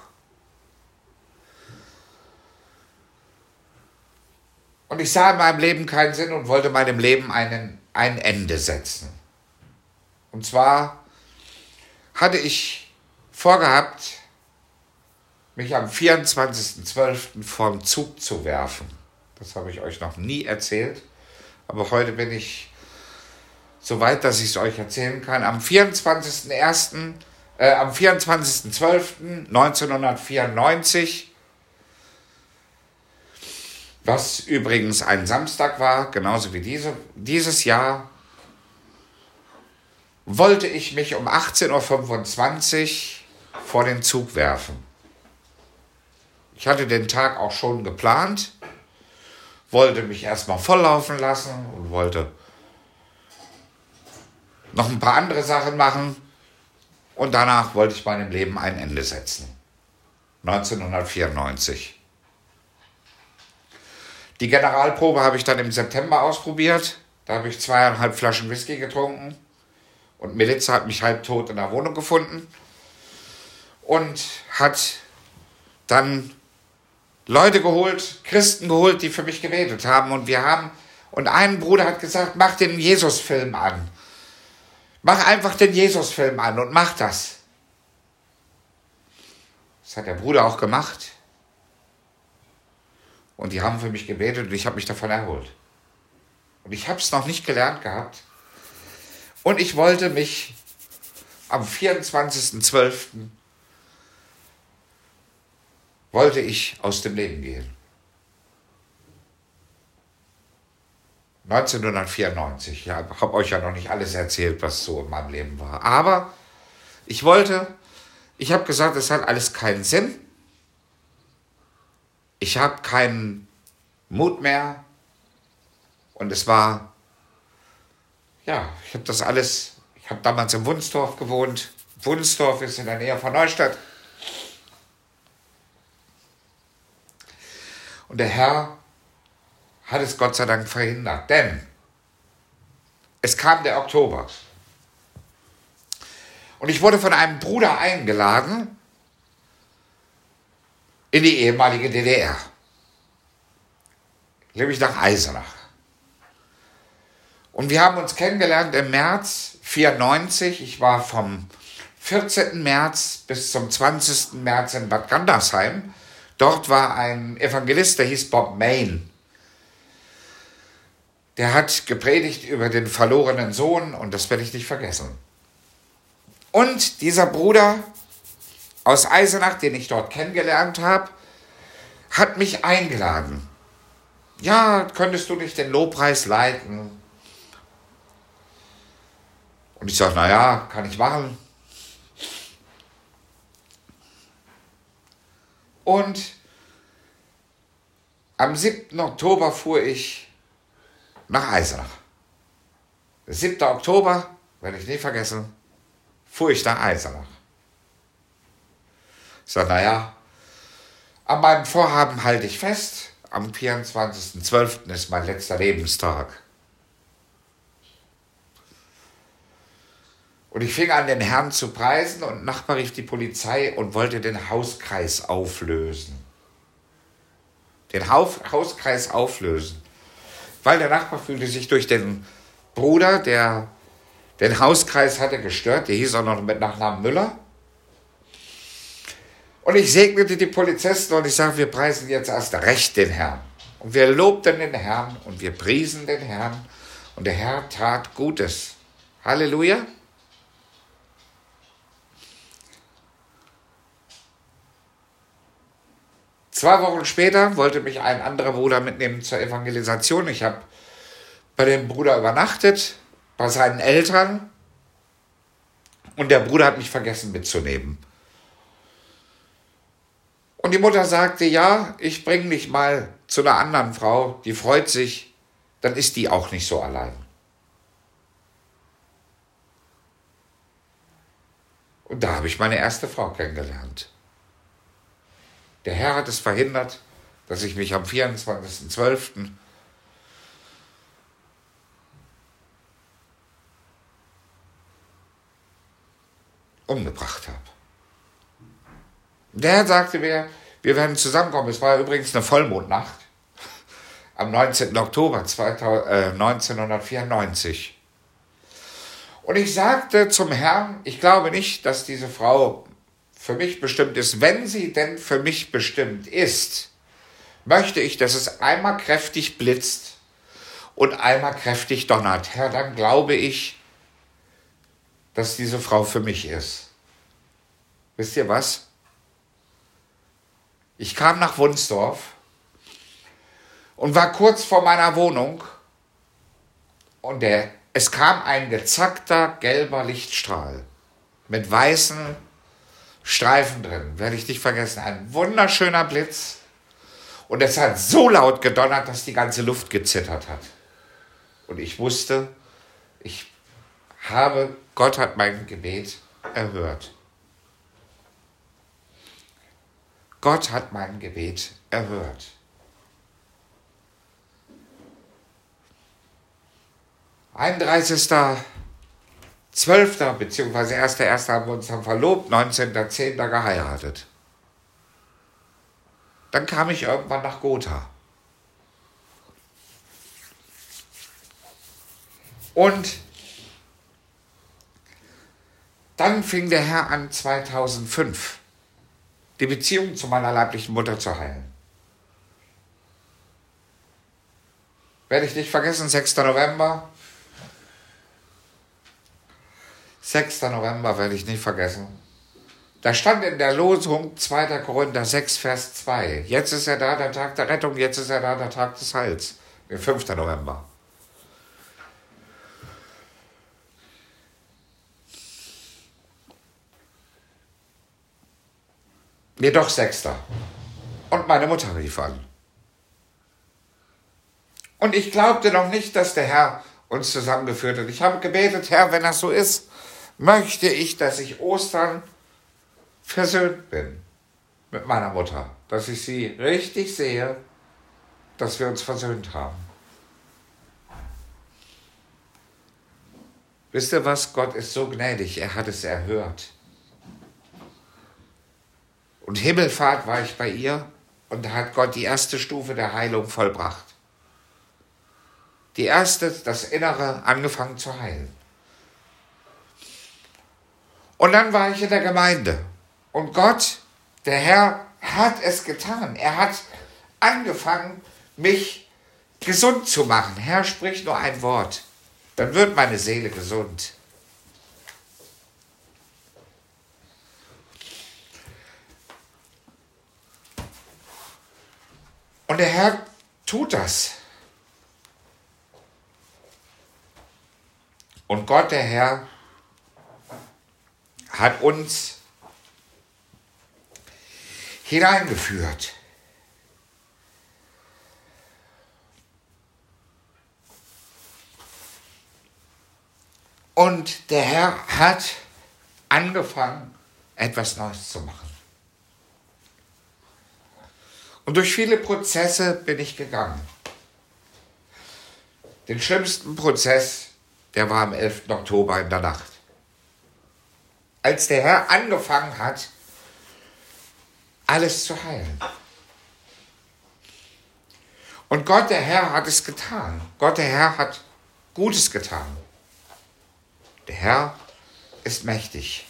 Und ich sah in meinem Leben keinen Sinn und wollte meinem Leben einen, ein Ende setzen. Und zwar hatte ich vorgehabt, mich am vierundzwanzigsten zwölften vom Zug zu werfen. Das habe ich euch noch nie erzählt, aber heute bin ich so weit, dass ich es euch erzählen kann. Am vierundzwanzigsten ersten, äh, am vierundzwanzigsten zwölften neunzehnhundertvierundneunzig, was übrigens ein Samstag war, genauso wie diese, dieses Jahr, wollte ich mich um achtzehn Uhr fünfundzwanzig vor den Zug werfen. Ich hatte den Tag auch schon geplant, wollte mich erstmal volllaufen lassen und wollte noch ein paar andere Sachen machen und danach wollte ich meinem Leben ein Ende setzen. neunzehnhundertvierundneunzig. Die Generalprobe habe ich dann im September ausprobiert. Da habe ich zweieinhalb Flaschen Whisky getrunken und Melissa hat mich halbtot in der Wohnung gefunden und hat dann Leute geholt, Christen geholt, die für mich gebetet haben. Und wir haben, und ein Bruder hat gesagt, mach den Jesus-Film an. Mach einfach den Jesus-Film an und mach das. Das hat der Bruder auch gemacht. Und die haben für mich gebetet und ich habe mich davon erholt. Und ich habe es noch nicht gelernt gehabt. Und ich wollte mich am vierundzwanzigsten zwölften wollte ich aus dem Leben gehen. neunzehnhundertvierundneunzig. Ich habe euch ja noch nicht alles erzählt, was so in meinem Leben war. Aber ich wollte, ich habe gesagt, es hat alles keinen Sinn. Ich habe keinen Mut mehr. Und es war, ja, ich habe das alles, ich habe damals in Wunsdorf gewohnt. Wunsdorf ist in der Nähe von Neustadt. Und der Herr hat es Gott sei Dank verhindert, denn es kam der Oktober. Und ich wurde von einem Bruder eingeladen in die ehemalige D D R, nämlich nach Eisenach. Und wir haben uns kennengelernt im März vierundneunzig. Ich war vom vierzehnten März bis zum zwanzigsten März in Bad Gandersheim. Dort war ein Evangelist, der hieß Bob Main. Der hat gepredigt über den verlorenen Sohn und das werde ich nicht vergessen. Und dieser Bruder aus Eisenach, den ich dort kennengelernt habe, hat mich eingeladen. Ja, könntest du nicht den Lobpreis leiten? Und ich sage, naja, kann ich machen. Und am siebten Oktober fuhr ich nach Eisenach. Der siebte Oktober, werde ich nie vergessen, fuhr ich nach Eisenach. Ich sage, naja, an meinem Vorhaben halte ich fest. Am vierundzwanzigsten zwölften ist mein letzter Lebenstag. Und ich fing an, den Herrn zu preisen und ein Nachbar rief die Polizei und wollte den Hauskreis auflösen. Den Haus- Hauskreis auflösen. Weil der Nachbar fühlte sich durch den Bruder, der den Hauskreis hatte, gestört. Der hieß auch noch mit Nachnamen Müller. Und ich segnete die Polizisten und ich sage, wir preisen jetzt erst recht den Herrn. Und wir lobten den Herrn und wir priesen den Herrn. Und der Herr tat Gutes. Halleluja. Zwei Wochen später wollte mich ein anderer Bruder mitnehmen zur Evangelisation. Ich habe bei dem Bruder übernachtet, bei seinen Eltern. Und der Bruder hat mich vergessen mitzunehmen. Und die Mutter sagte, ja, ich bringe dich mal zu einer anderen Frau, die freut sich, dann ist die auch nicht so allein. Und da habe ich meine erste Frau kennengelernt. Der Herr hat es verhindert, dass ich mich am vierundzwanzigsten zwölften umgebracht habe. Der Herr sagte mir, wir werden zusammenkommen. Es war übrigens eine Vollmondnacht am neunzehnten Oktober neunzehnhundertvierundneunzig. Und ich sagte zum Herrn, ich glaube nicht, dass diese Frau für mich bestimmt ist. Wenn sie denn für mich bestimmt ist, möchte ich, dass es einmal kräftig blitzt und einmal kräftig donnert. Herr, dann glaube ich, dass diese Frau für mich ist. Wisst ihr was? Ich kam nach Wunsdorf und war kurz vor meiner Wohnung und der, es kam ein gezackter gelber Lichtstrahl mit weißen Streifen drin, werde ich nicht vergessen. Ein wunderschöner Blitz und es hat so laut gedonnert, dass die ganze Luft gezittert hat. Und ich wusste, ich habe, Gott hat mein Gebet erhört. Gott hat mein Gebet erhört. einunddreißigsten zwölften beziehungsweise erster erster haben wir uns dann verlobt, neunzehnten zehnten geheiratet. Dann kam ich irgendwann nach Gotha. Und dann fing der Herr an, zweitausendfünf die Beziehung zu meiner leiblichen Mutter zu heilen. Werde ich nicht vergessen, sechster November sechster November werde ich nicht vergessen. Da stand in der Losung zweiter Korinther sechs, Vers zwei. Jetzt ist er da, der Tag der Rettung, jetzt ist er da, der Tag des Heils. Der fünfter November. Nee, doch sechster. Und meine Mutter rief an. Und ich glaubte noch nicht, dass der Herr uns zusammengeführt hat. Ich habe gebetet, Herr, wenn das so ist, möchte ich, dass ich Ostern versöhnt bin mit meiner Mutter. Dass ich sie richtig sehe, dass wir uns versöhnt haben. Wisst ihr was? Gott ist so gnädig, er hat es erhört. Und Himmelfahrt war ich bei ihr und da hat Gott die erste Stufe der Heilung vollbracht. Die erste, das Innere, angefangen zu heilen. Und dann war ich in der Gemeinde. Und Gott, der Herr, hat es getan. Er hat angefangen, mich gesund zu machen. Herr, sprich nur ein Wort, dann wird meine Seele gesund. Und der Herr tut das. Und Gott, der Herr, hat uns hineingeführt. Und der Herr hat angefangen, etwas Neues zu machen. Und durch viele Prozesse bin ich gegangen. Den schlimmsten Prozess, der war am elften Oktober in der Nacht. Als der Herr angefangen hat, alles zu heilen. Und Gott, der Herr, hat es getan. Gott, der Herr, hat Gutes getan. Der Herr ist mächtig.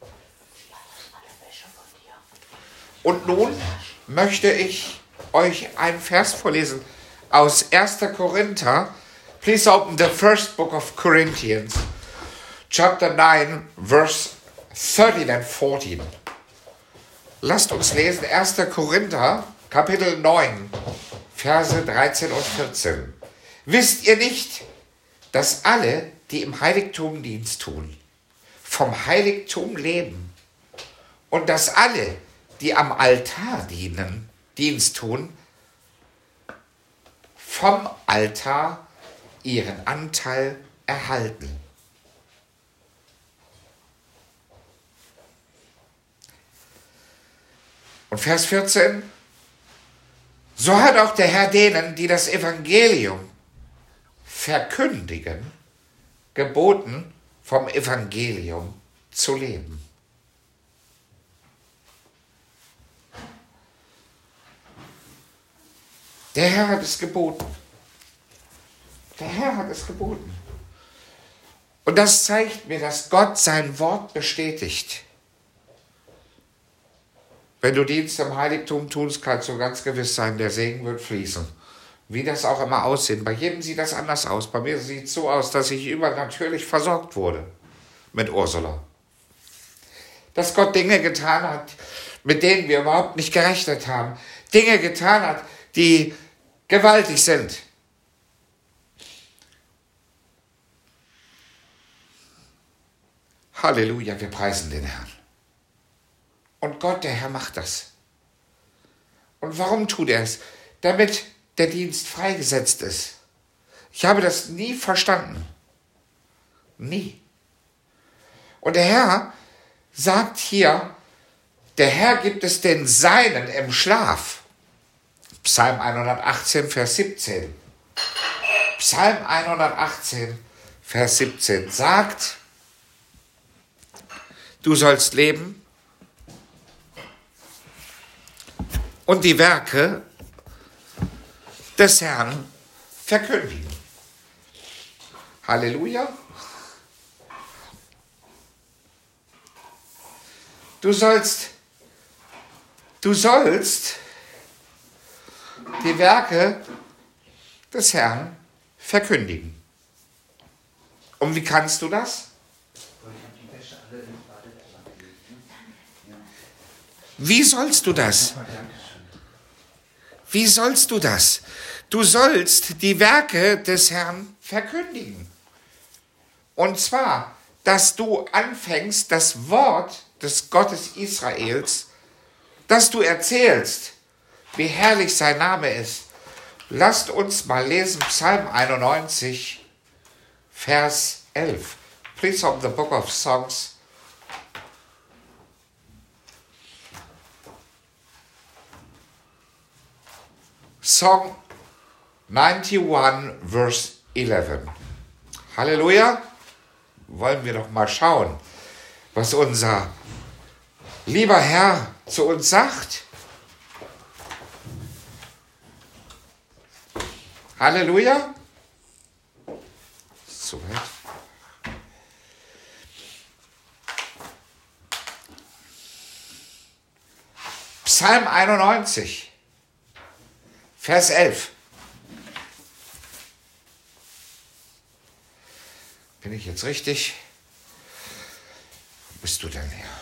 Und nun möchte ich euch einen Vers vorlesen aus erster Korinther. Please open the first book of Corinthians, chapter nine, verse thirteen and fourteen. Lasst uns lesen erster Korinther, Kapitel neun, Verse dreizehn und vierzehn. Wisst ihr nicht, dass alle, die im Heiligtum Dienst tun, vom Heiligtum leben und dass alle, die am Altar dienen, Dienst tun, vom Altar ihren Anteil erhalten? Und Vers vierzehn, so hat auch der Herr denen, die das Evangelium verkündigen, geboten, vom Evangelium zu leben. Der Herr hat es geboten. Der Herr hat es geboten. Und das zeigt mir, dass Gott sein Wort bestätigt. Wenn du Dienst im Heiligtum tust, kannst du ganz gewiss sein, der Segen wird fließen. Wie das auch immer aussieht. Bei jedem sieht das anders aus. Bei mir sieht es so aus, dass ich übernatürlich versorgt wurde mit Ursula. Dass Gott Dinge getan hat, mit denen wir überhaupt nicht gerechnet haben. Dinge getan hat, die gewaltig sind. Halleluja, wir preisen den Herrn. Und Gott, der Herr, macht das. Und warum tut er es? Damit der Dienst freigesetzt ist. Ich habe das nie verstanden. Nie. Und der Herr sagt hier, der Herr gibt es den Seinen im Schlaf. Psalm hundertachtzehn, Vers siebzehn. Psalm hundertachtzehn, Vers siebzehn sagt, du sollst leben und die Werke des Herrn verkündigen. Halleluja. Du sollst, du sollst die Werke des Herrn verkündigen. Und wie kannst du das? Wie sollst du das? Wie sollst du das? Du sollst die Werke des Herrn verkündigen. Und zwar, dass du anfängst, das Wort des Gottes Israels, dass du erzählst, wie herrlich sein Name ist. Lasst uns mal lesen, Psalm einundneunzig, Vers elf. Please open the book of Songs. Song einundneunzig, Vers elf. Halleluja. Wollen wir doch mal schauen, was unser lieber Herr zu uns sagt. Halleluja. So weit. Psalm einundneunzig, Vers elf. Bin ich jetzt richtig? Wo bist du denn her?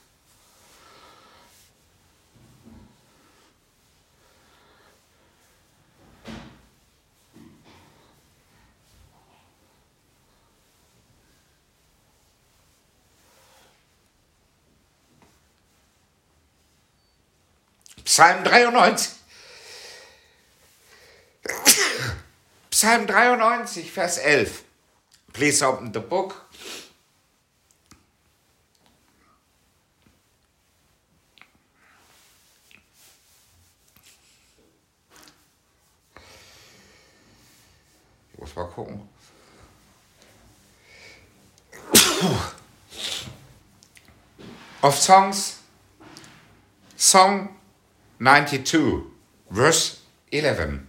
Psalm dreiundneunzig. Psalm dreiundneunzig, Vers elf. Please open the book. Ich muss mal gucken. Of Songs, Song zweiundneunzig, Vers elf.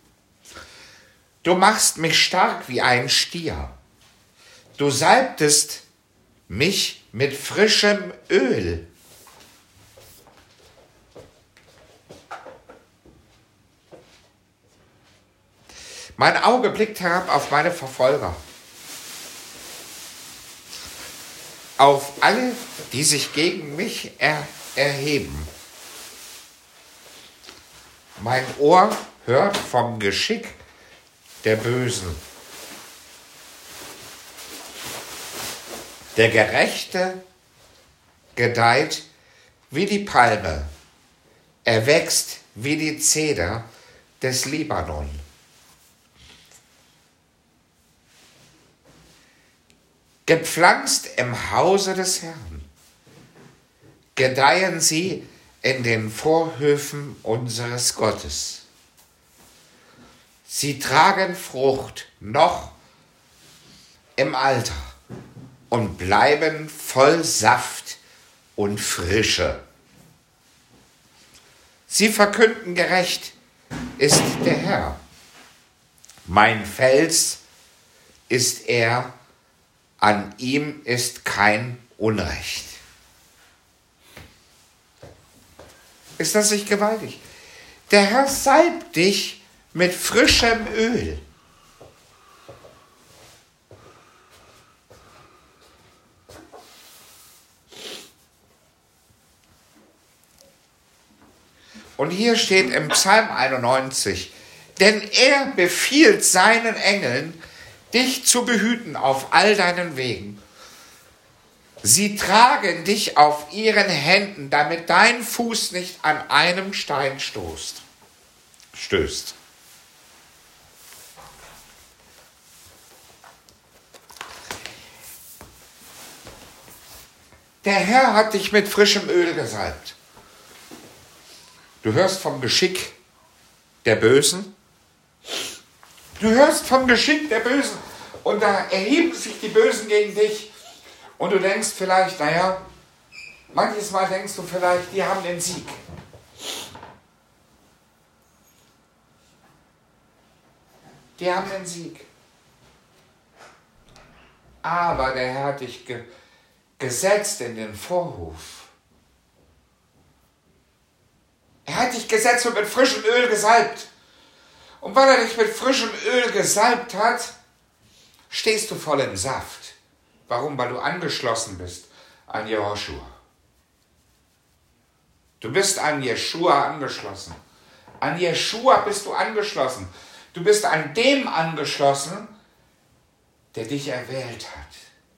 Du machst mich stark wie ein Stier. Du salbtest mich mit frischem Öl. Mein Auge blickt herab auf meine Verfolger, auf alle, die sich gegen mich er- erheben. Mein Ohr hört vom Geschick der Bösen. Der Gerechte gedeiht wie die Palme, er wächst wie die Zeder des Libanon. Gepflanzt im Hause des Herrn, gedeihen sie in den Vorhöfen unseres Gottes. Sie tragen Frucht noch im Alter und bleiben voll Saft und Frische. Sie verkünden, gerecht ist der Herr. Mein Fels ist er, an ihm ist kein Unrecht. Ist das nicht gewaltig? Der Herr salbt dich mit frischem Öl. Und hier steht im Psalm einundneunzig, denn er befiehlt seinen Engeln, dich zu behüten auf all deinen Wegen. Sie tragen dich auf ihren Händen, damit dein Fuß nicht an einem Stein stoßt, stößt. Der Herr hat dich mit frischem Öl gesalbt. Du hörst vom Geschick der Bösen. Du hörst vom Geschick der Bösen. Und da erheben sich die Bösen gegen dich. Und du denkst vielleicht, naja, manches Mal denkst du vielleicht, die haben den Sieg. Die haben den Sieg. Aber der Herr hat dich ge- gesetzt in den Vorhof. Er hat dich gesetzt und mit frischem Öl gesalbt. Und weil er dich mit frischem Öl gesalbt hat, stehst du voll im Saft. Warum? Weil du angeschlossen bist an Jehoschua. Du bist an Jeschua angeschlossen. An Jeschua bist du angeschlossen. Du bist an dem angeschlossen, der dich erwählt hat.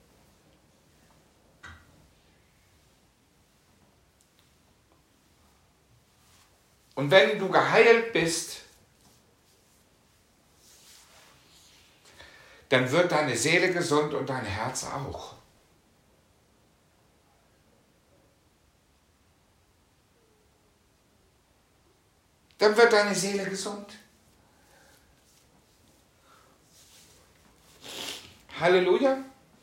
Und wenn du geheilt bist, dann wird deine Seele gesund und dein Herz auch. Dann wird deine Seele gesund. Halleluja.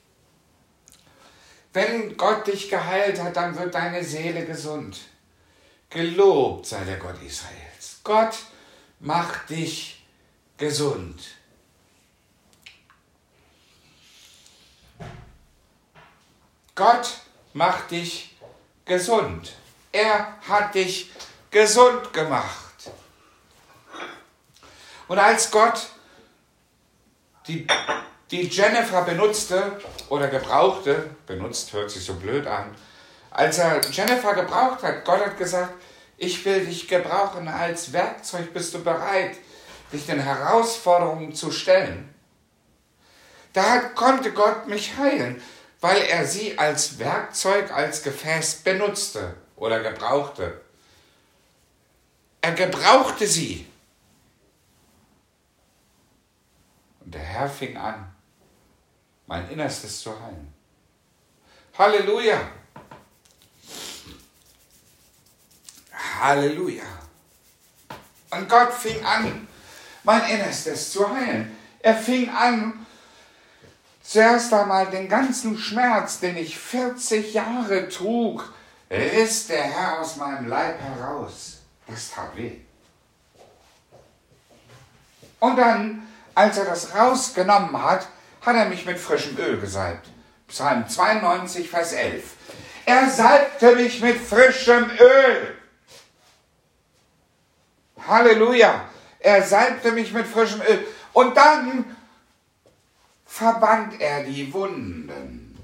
Wenn Gott dich geheilt hat, dann wird deine Seele gesund. Gelobt sei der Gott Israels. Gott macht dich gesund. Gott macht dich gesund. Er hat dich gesund gemacht. Und als Gott die, die Jennifer benutzte oder gebrauchte, benutzt hört sich so blöd an, als er Jennifer gebraucht hat, Gott hat gesagt, ich will dich gebrauchen als Werkzeug, bist du bereit, dich den Herausforderungen zu stellen? Da konnte Gott mich heilen, weil er sie als Werkzeug, als Gefäß benutzte oder gebrauchte. Er gebrauchte sie. Und der Herr fing an, mein Innerstes zu heilen. Halleluja! Halleluja! Und Gott fing an, mein Innerstes zu heilen. Er fing an, zuerst einmal den ganzen Schmerz, den ich vierzig Jahre trug, riss der Herr aus meinem Leib heraus. Das tat weh. Und dann, als er das rausgenommen hat, hat er mich mit frischem Öl gesalbt. Psalm zweiundneunzig, Vers elf. Er salbte mich mit frischem Öl. Halleluja. Er salbte mich mit frischem Öl. Und dann verband er die Wunden.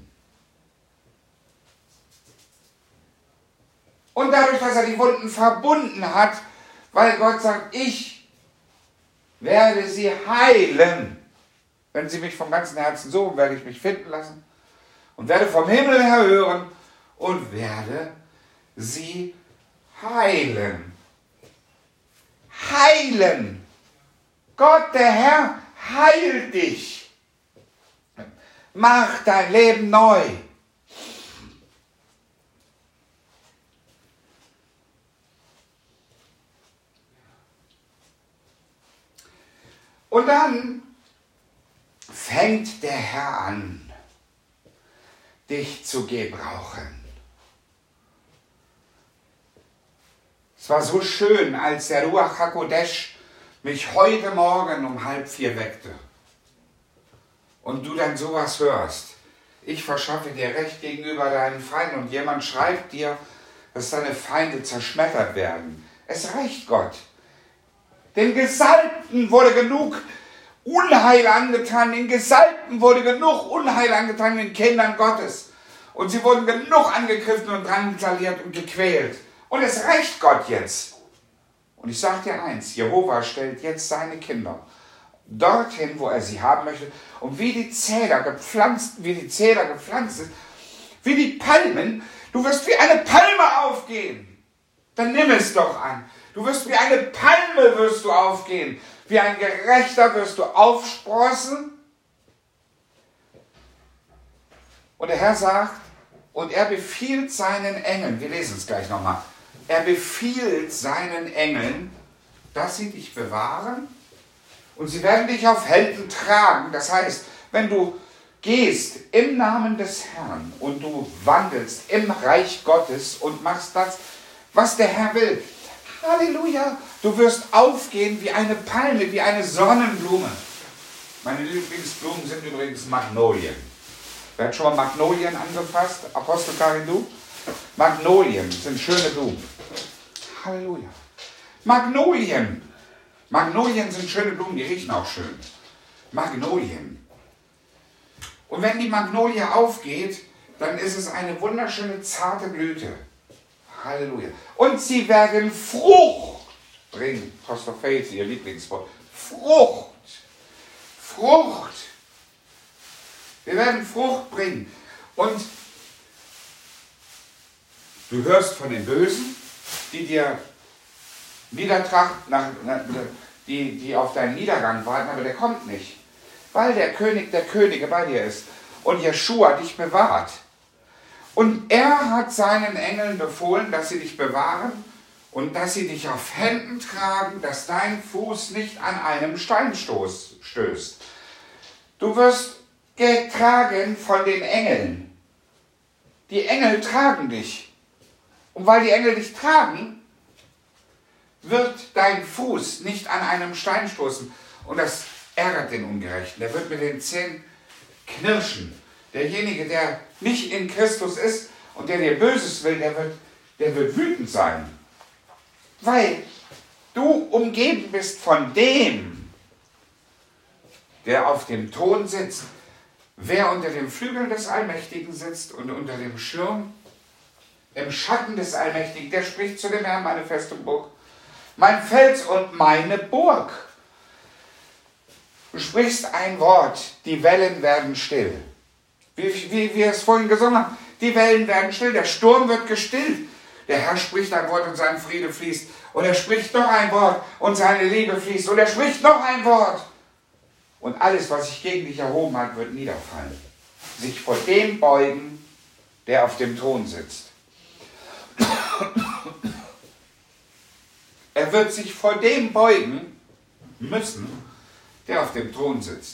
Und dadurch, dass er die Wunden verbunden hat, weil Gott sagt, ich werde sie heilen. Wenn sie mich vom ganzen Herzen suchen, werde ich mich finden lassen und werde vom Himmel her hören und werde sie heilen. Heilen. Gott, der Herr, heilt dich. Mach dein Leben neu. Und dann fängt der Herr an, dich zu gebrauchen. Es war so schön, als der Ruach HaKodesh mich heute Morgen um halb vier weckte. Und du dann sowas hörst. Ich verschaffe dir Recht gegenüber deinen Feinden. Und jemand schreibt dir, dass deine Feinde zerschmettert werden. Es reicht Gott. Den Gesalbten wurde genug Unheil angetan. Den Gesalbten wurde genug Unheil angetan, den Kindern Gottes. Und sie wurden genug angegriffen und drangsaliert und gequält. Und es reicht Gott jetzt. Und ich sage dir eins, Jehova stellt jetzt seine Kinder dorthin, wo er sie haben möchte. Und wie die Zeder gepflanzt, wie die Zeder gepflanzt ist, wie die Palmen, du wirst wie eine Palme aufgehen. Dann nimm es doch an. Du wirst wie eine Palme wirst du aufgehen. Wie ein Gerechter wirst du aufsprossen. Und der Herr sagt, und er befiehlt seinen Engeln, wir lesen es gleich nochmal, er befiehlt seinen Engeln, dass sie dich bewahren und sie werden dich auf Händen tragen. Das heißt, wenn du gehst im Namen des Herrn und du wandelst im Reich Gottes und machst das, was der Herr will, Halleluja, du wirst aufgehen wie eine Palme, wie eine Sonnenblume. Meine Lieblingsblumen sind übrigens Magnolien. Wer hat schon mal Magnolien angefasst? Apostel Karin, du? Magnolien sind schöne Blumen. Halleluja. Magnolien. Magnolien sind schöne Blumen, die riechen auch schön. Magnolien. Und wenn die Magnolie aufgeht, dann ist es eine wunderschöne, zarte Blüte. Halleluja. Und sie werden Frucht bringen. Pastor Faith, ihr Lieblingswort. Frucht. Frucht. Wir werden Frucht bringen. Und du hörst von den Bösen, die dir Niedertracht, nach, die, die auf deinen Niedergang warten, aber der kommt nicht. Weil der König der Könige bei dir ist und Jeschua dich bewahrt. Und er hat seinen Engeln befohlen, dass sie dich bewahren und dass sie dich auf Händen tragen, dass dein Fuß nicht an einem Stein stoß, stößt. Du wirst getragen von den Engeln. Die Engel tragen dich. Und weil die Engel dich tragen, wird dein Fuß nicht an einem Stein stoßen. Und das ärgert den Ungerechten. Der wird mit den Zähnen knirschen. Derjenige, der nicht in Christus ist und der dir Böses will, der wird, der wird wütend sein. Weil du umgeben bist von dem, der auf dem Thron sitzt. Wer unter den Flügeln des Allmächtigen sitzt und unter dem Schirm, im Schatten des Allmächtigen, der spricht zu dem Herrn, meine feste Burg, mein Fels und meine Burg. Du sprichst ein Wort, die Wellen werden still. Wie, wie wir es vorhin gesungen haben, die Wellen werden still, der Sturm wird gestillt. Der Herr spricht ein Wort und sein Friede fließt. Und er spricht noch ein Wort und seine Liebe fließt. Und er spricht noch ein Wort. Und alles, was sich gegen dich erhoben hat, wird niederfallen. Sich vor dem beugen, der auf dem Thron sitzt. Er wird sich vor dem beugen müssen, der auf dem Thron sitzt.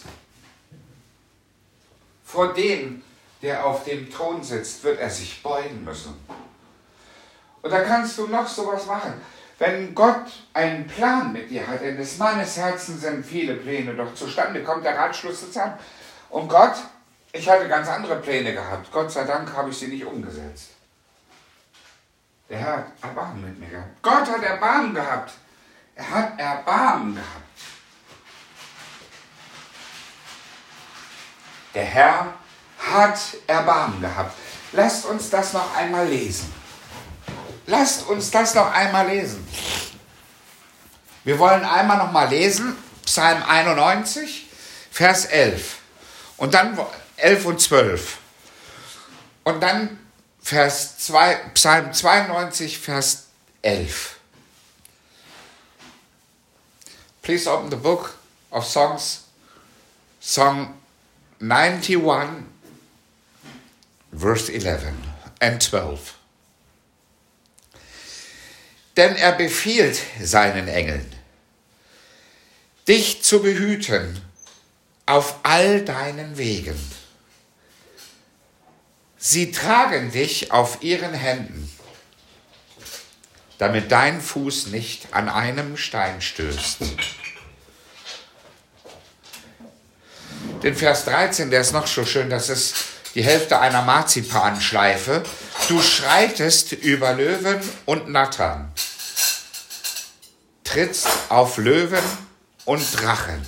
Vor dem, der auf dem Thron sitzt, wird er sich beugen müssen. Und da kannst du noch sowas machen. Wenn Gott einen Plan mit dir hat, denn des Mannes Herzen sind viele Pläne, doch zustande kommt der Ratschluss des Herrn. Und Gott, ich hatte ganz andere Pläne gehabt. Gott sei Dank habe ich sie nicht umgesetzt. Der Herr hat Erbarmen mit mir gehabt. Gott hat Erbarmen gehabt. Er hat Erbarmen gehabt. Der Herr hat Erbarmen gehabt. Lasst uns das noch einmal lesen. Lasst uns das noch einmal lesen. Wir wollen einmal noch mal lesen, Psalm einundneunzig, Vers elf. Und dann elf und zwölf. Und dann Vers zwei, Psalm zweiundneunzig, Vers elf. Please open the book of Songs, Song ninety-one, verse eleven and twelve. Denn er befiehlt seinen Engeln, dich zu behüten auf all deinen Wegen. Sie tragen dich auf ihren Händen, damit dein Fuß nicht an einem Stein stößt. Den Vers dreizehn, der ist noch so schön, das ist die Hälfte einer Marzipanschleife. Du schreitest über Löwen und Nattern, trittst auf Löwen und Drachen.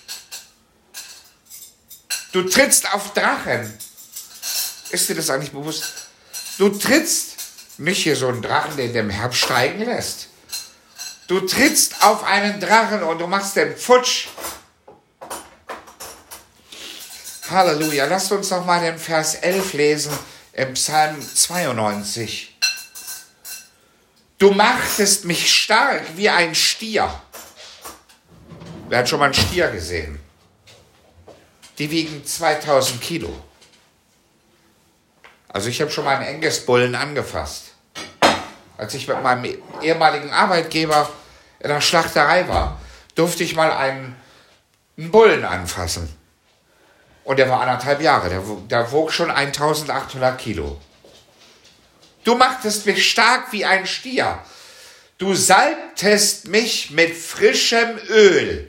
Du trittst auf Drachen. Ist dir das eigentlich bewusst? Du trittst nicht hier so einen Drachen, den dem Herbst steigen lässt. Du trittst auf einen Drachen und du machst den Pfutsch. Halleluja. Lasst uns noch mal den Vers elf lesen im Psalm zweiundneunzig. Du machtest mich stark wie ein Stier. Wer hat schon mal einen Stier gesehen? Die wiegen zweitausend Kilo. Also ich habe schon mal einen Engelsbullen angefasst. Als ich mit meinem ehemaligen Arbeitgeber in der Schlachterei war, durfte ich mal einen, einen Bullen anfassen. Und der war anderthalb Jahre, der, der wog schon eintausendachthundert Kilo. Du machtest mich stark wie ein Stier. Du salbtest mich mit frischem Öl.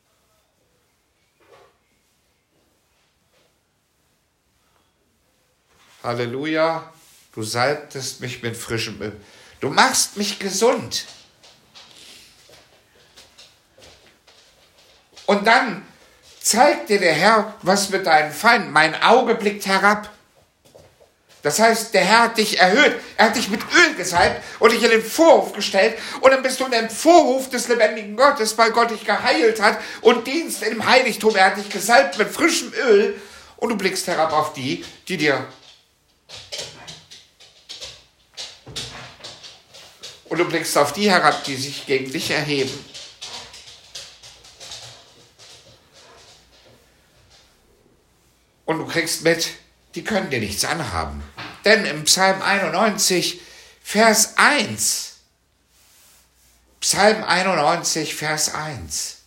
Halleluja, du salbtest mich mit frischem Öl. Du machst mich gesund. Und dann zeigt dir der Herr, was mit deinen Feinden. Mein Auge blickt herab. Das heißt, der Herr hat dich erhöht. Er hat dich mit Öl gesalbt und dich in den Vorhof gestellt. Und dann bist du in dem Vorhof des lebendigen Gottes, weil Gott dich geheilt hat und dienst im Heiligtum. Er hat dich gesalbt mit frischem Öl. Und du blickst herab auf die, die dir... Und du blickst auf die herab, die sich gegen dich erheben. Und du kriegst mit, die können dir nichts anhaben. Denn im Psalm einundneunzig, Vers eins, Psalm einundneunzig, Vers eins.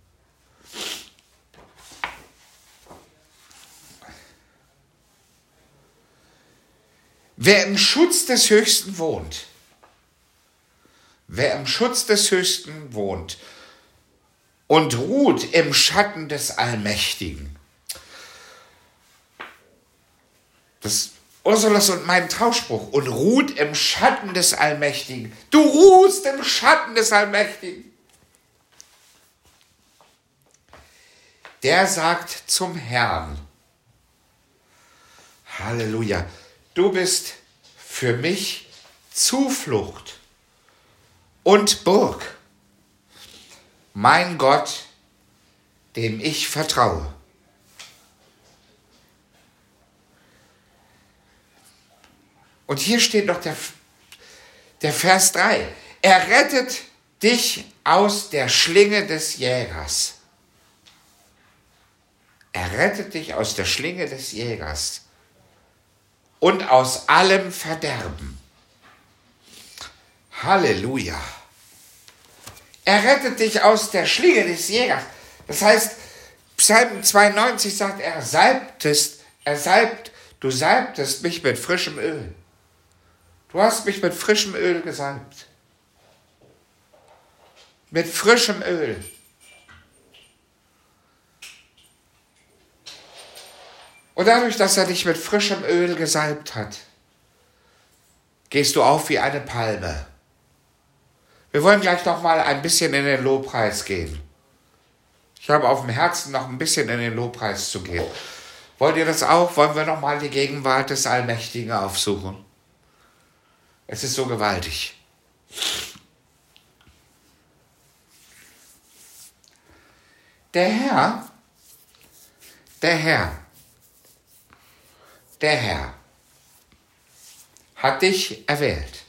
Wer im Schutz des Höchsten wohnt, wer im Schutz des Höchsten wohnt und ruht im Schatten des Allmächtigen. Das ist Ursulas und mein Tauschspruch. Und ruht im Schatten des Allmächtigen. Du ruhst im Schatten des Allmächtigen. Der sagt zum Herrn, Halleluja, du bist für mich Zuflucht und Burg, mein Gott, dem ich vertraue. Und hier steht noch der, der Vers drei. Er rettet dich aus der Schlinge des Jägers. Er rettet dich aus der Schlinge des Jägers und aus allem Verderben. Halleluja. Er rettet dich aus der Schlinge des Jägers. Das heißt, Psalm zweiundneunzig sagt, er salbtest, er salbt, du salbtest mich mit frischem Öl. Du hast mich mit frischem Öl gesalbt. Mit frischem Öl. Und dadurch, dass er dich mit frischem Öl gesalbt hat, gehst du auf wie eine Palme. Wir wollen gleich noch mal ein bisschen in den Lobpreis gehen. Ich habe auf dem Herzen, noch ein bisschen in den Lobpreis zu gehen. Wollt ihr das auch? Wollen wir noch mal die Gegenwart des Allmächtigen aufsuchen? Es ist so gewaltig. Der Herr, der Herr, der Herr hat dich erwählt.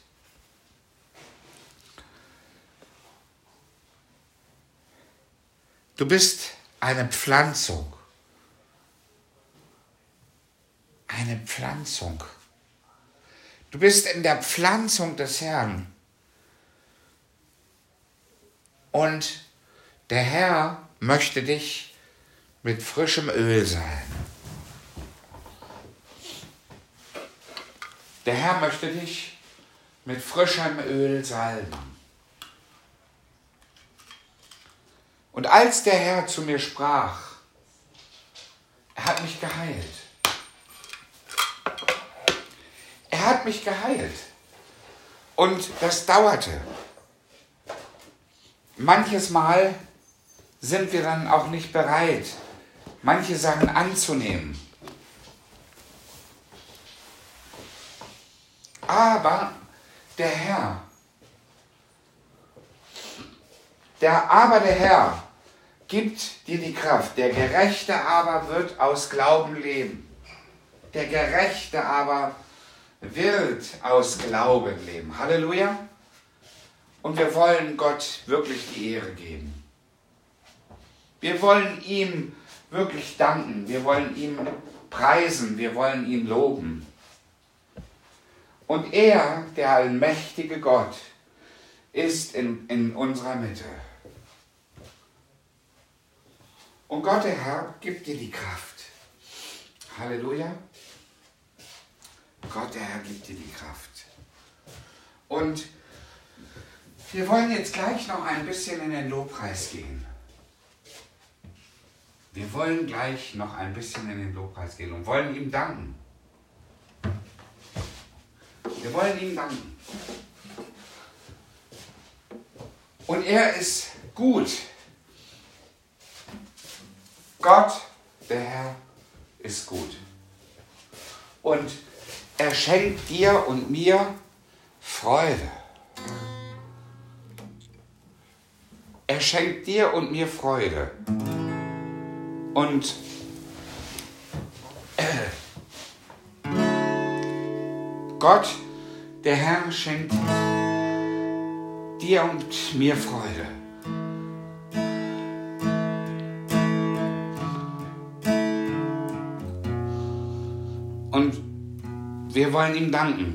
Du bist eine Pflanzung. Eine Pflanzung. Du bist in der Pflanzung des Herrn. Und der Herr möchte dich mit frischem Öl salben. Der Herr möchte dich mit frischem Öl salben. Und als der Herr zu mir sprach, er hat mich geheilt. Er hat mich geheilt. Und das dauerte. Manches Mal sind wir dann auch nicht bereit, manche Sachen anzunehmen. Aber der Herr, der aber der Herr gibt dir die Kraft. Der Gerechte aber wird aus Glauben leben. Der Gerechte aber wird aus Glauben leben. Halleluja. Und wir wollen Gott wirklich die Ehre geben. Wir wollen ihm wirklich danken. Wir wollen ihm preisen. Wir wollen ihn loben. Und er, der allmächtige Gott, ist in, in unserer Mitte. Und Gott, der Herr, gibt dir die Kraft. Halleluja. Gott, der Herr, gibt dir die Kraft. Und wir wollen jetzt gleich noch ein bisschen in den Lobpreis gehen. Wir wollen gleich noch ein bisschen in den Lobpreis gehen und wollen ihm danken. Wir wollen ihm danken. Und er ist gut. Gott, der Herr, ist gut. Und er schenkt dir und mir Freude. Er schenkt dir und mir Freude. Und äh, Gott, der Herr, schenkt dir und mir Freude. Und wir wollen ihm danken.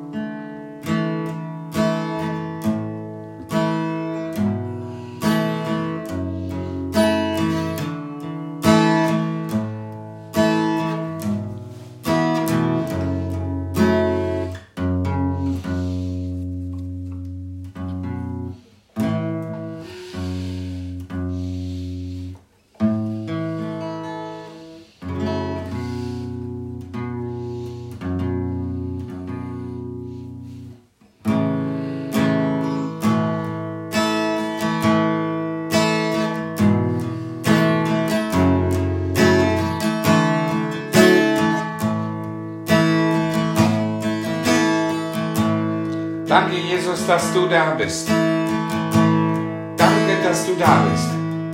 Danke, Jesus, dass du da bist. Danke, dass du da bist.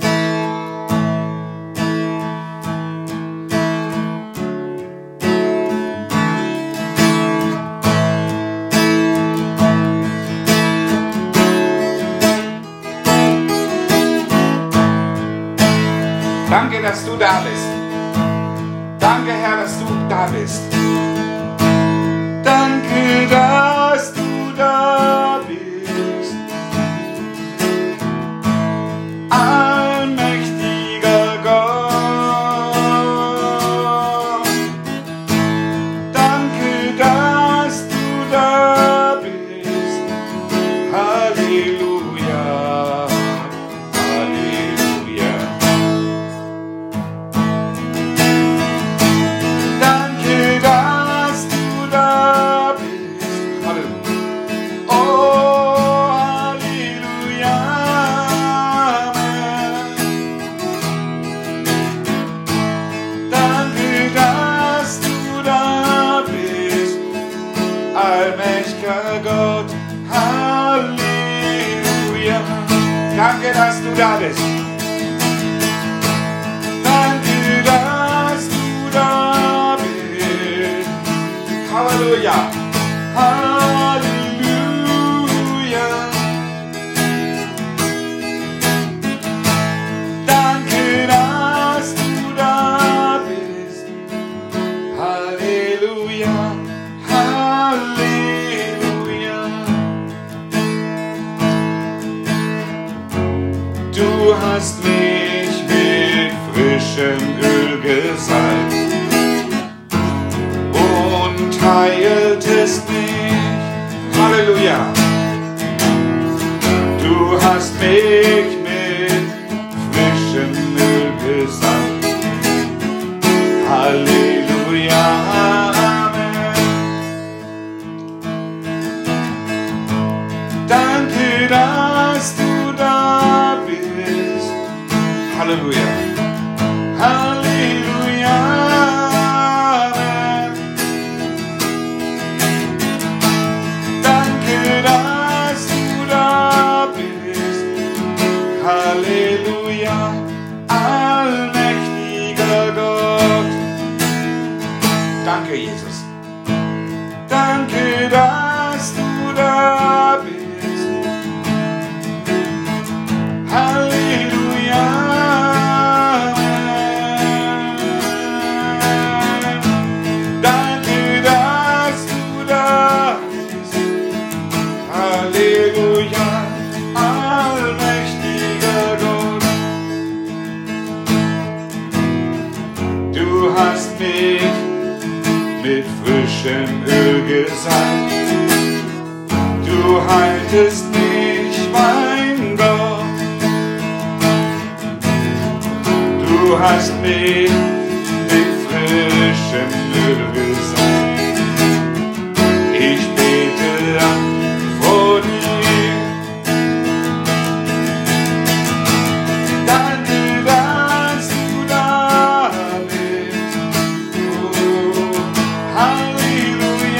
Danke, dass du da bist. Danke, Herr, dass du da bist. Danke, dass du da bist, allmächtiger Gott. Danke, dass du da bist. Halleluja, Halleluja. Danke, dass du da bist. Halleluja. Allmächtiger Gott, Halleluja. Danke, dass du da bist. Danke, dass du da bist. Halleluja, Halleluja. Danke, dass du da bist. Halleluja. Halleluja. Du hast mich mit frischem Öl gesalbt und heiltest mich. Halleluja. Du hast mich mit frischem Öl gesalbt. Halleluja. Danke, dass du da bist. Halleluja. Halleluja. Danke, dass du da bist. Halleluja. Allmächtiger Gott. Danke, Jesus. Danke, dass du da bist. Halleluja. Danke, dass du da bist. Halleluja. Allmächtiger Gott. Du hast mich mit frischem Öl gesalbt. Du heiltest mich, mein Gott. Du hast mich mit frischem Öl gesalbt. Ich bete an vor dir. Danke, dass du da bist. Oh, Halleluja.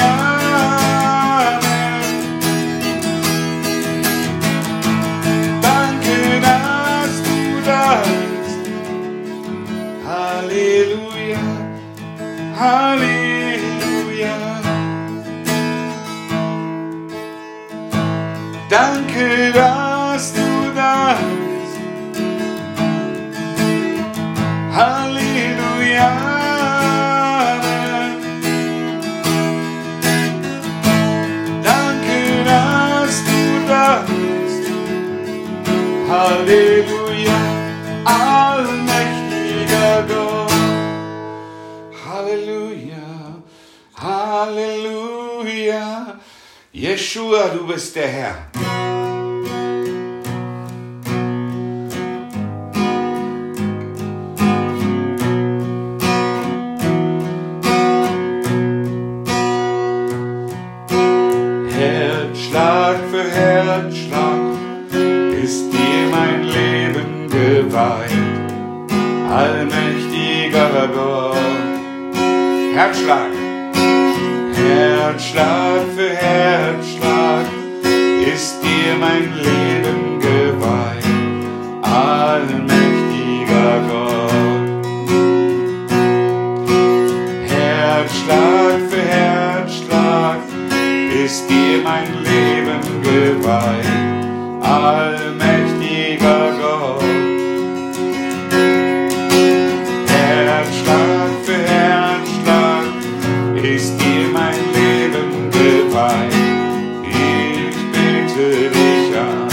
Halleluja. Jeshua, du bist der Herr. Herzschlag für Herzschlag ist dir mein Leben geweiht, allmächtiger Gott. Herzschlag, Herzschlag für Herzschlag ist dir mein Leben geweiht, allmächtiger Gott. Herzschlag für Herzschlag ist dir mein Leben geweiht, allmächtiger Gott. Herzschlag für Herzschlag ist dir mein Leben geweiht, ich bete dich an.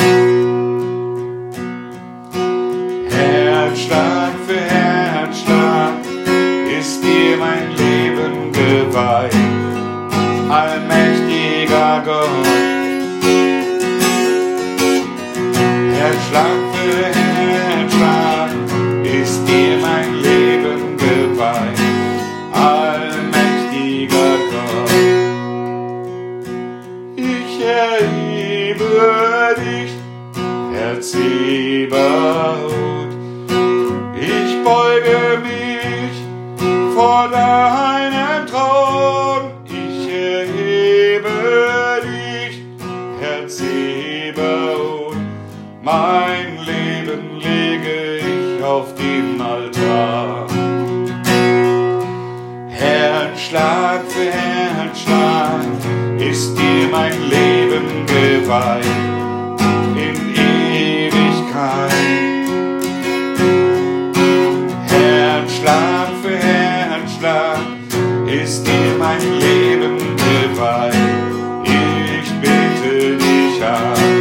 Herzschlag für Herzschlag ist dir mein Leben geweiht, allmächtiger Gott. Herzschlag für Herzschlag ist dir mein Leben geweiht, allmächtiger Gott. Ich erhebe dich, Herr Zebaoth, ich beuge mich vor deinem Thron. Ich erhebe dich, Herr Zebaoth, mein Leben lege ich auf den Altar. Herzschlag für Herzschlag ist dir mein Leben geweiht, in Ewigkeit. Herzschlag für Herzschlag ist dir mein Leben geweiht, ich bete dich an.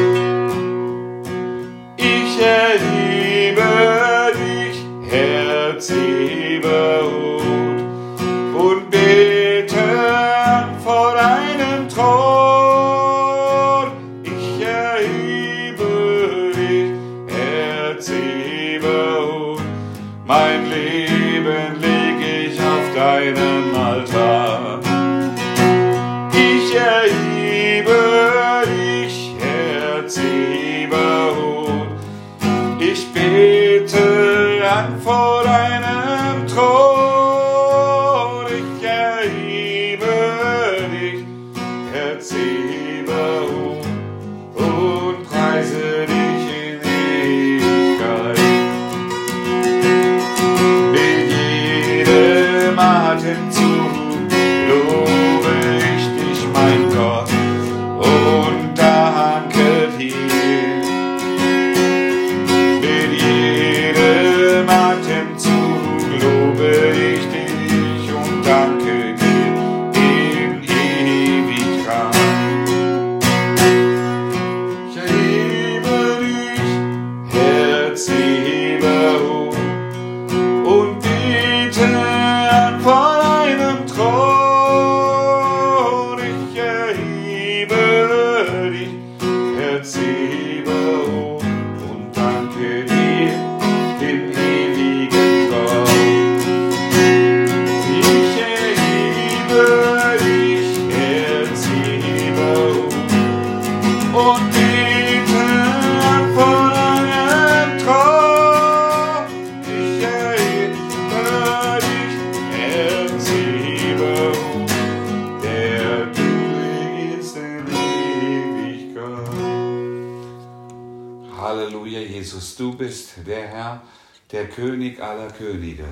Ich erhebe dich, Herr Zebaoth, und bete an vor deinem Thron. Ich erhebe dich, Herr Zebaoth, mein Leben leg ich auf deinem Altar. Ich erhebe dich, Herr Zebaoth, ich bete an vor deinem Thron. Ich erhebe dich, Herr Zebaoth, und preise dich in Ewigkeit. Mit jedem Atemzug lobe ich dich, mein Gott, und danke dir. Mit jedem Atemzug lobe ich dich und danke dir in Ewigkeit. Ich erhebe dich, Herr Zebaoth, und bete an vor deinem Thron. Ich erhebe dich, Herr Zebaoth, und danke dir, dem ewigen Gott. Ich erhebe dich, Herr Zebaoth, und bete an vor deinem Thron. Ich erhebe dich, Herr Zebaoth, der du regierst in Ewigkeit. Halleluja, Jesus, du bist der Herr, der König aller Könige.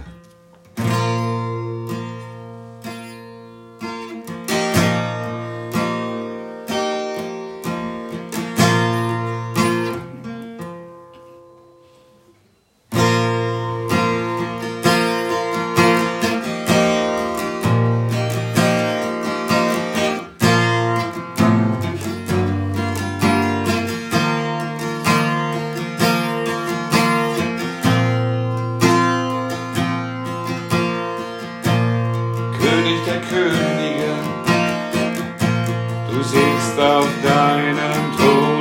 sitzt auf deinem Thron.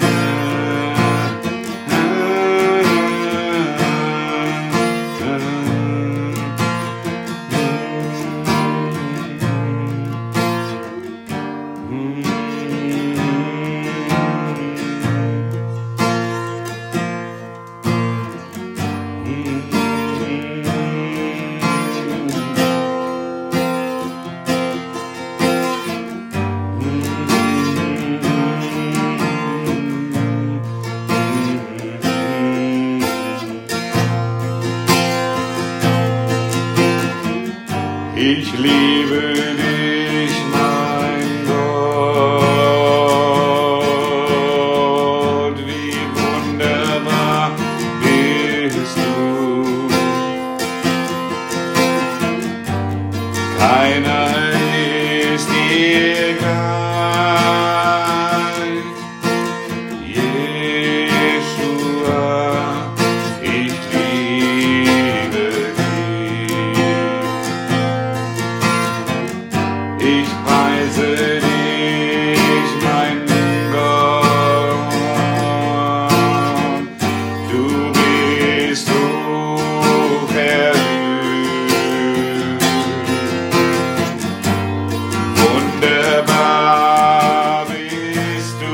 Ich liebe dich, mein Gott, wie wunderbar bist du. Keiner ist dir gleich, Jeshua, ich liebe dich. Ich preise dich, mein Gott, du bist hoch erhöht. Wunderbar bist du,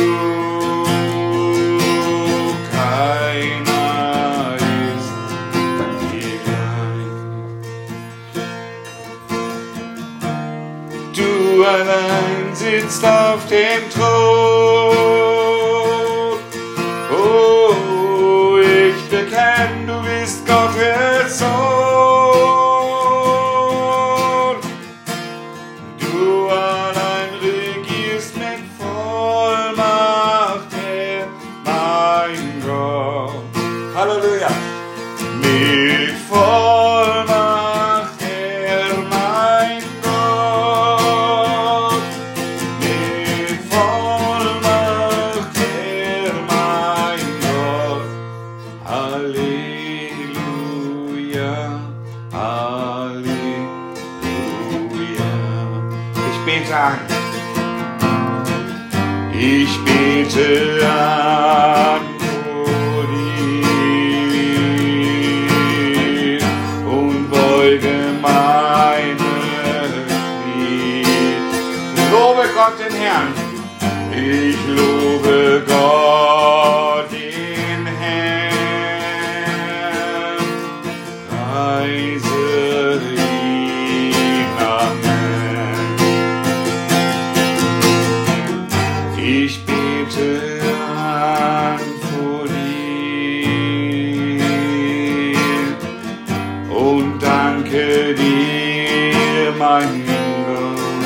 keiner ist dir gleich. Du allein sitzt auf dem Thron. Oh, ich bekenne, du bist Gottes Sohn. Du allein regierst mit Vollmacht, Herr, mein Gott. Halleluja. Mit Vollmacht, Herr, mein Gott. Mit Vollmacht, Herr, mein Gott. Halleluja, Halleluja. Ich bete an. Ich bete an vor dir und beuge meine Knie. Lobe Gott den Herrn. Ich lobe Gott den Herrn. Preise ihn, Amen. Ich bete an vor dir und danke dir, mein Gott.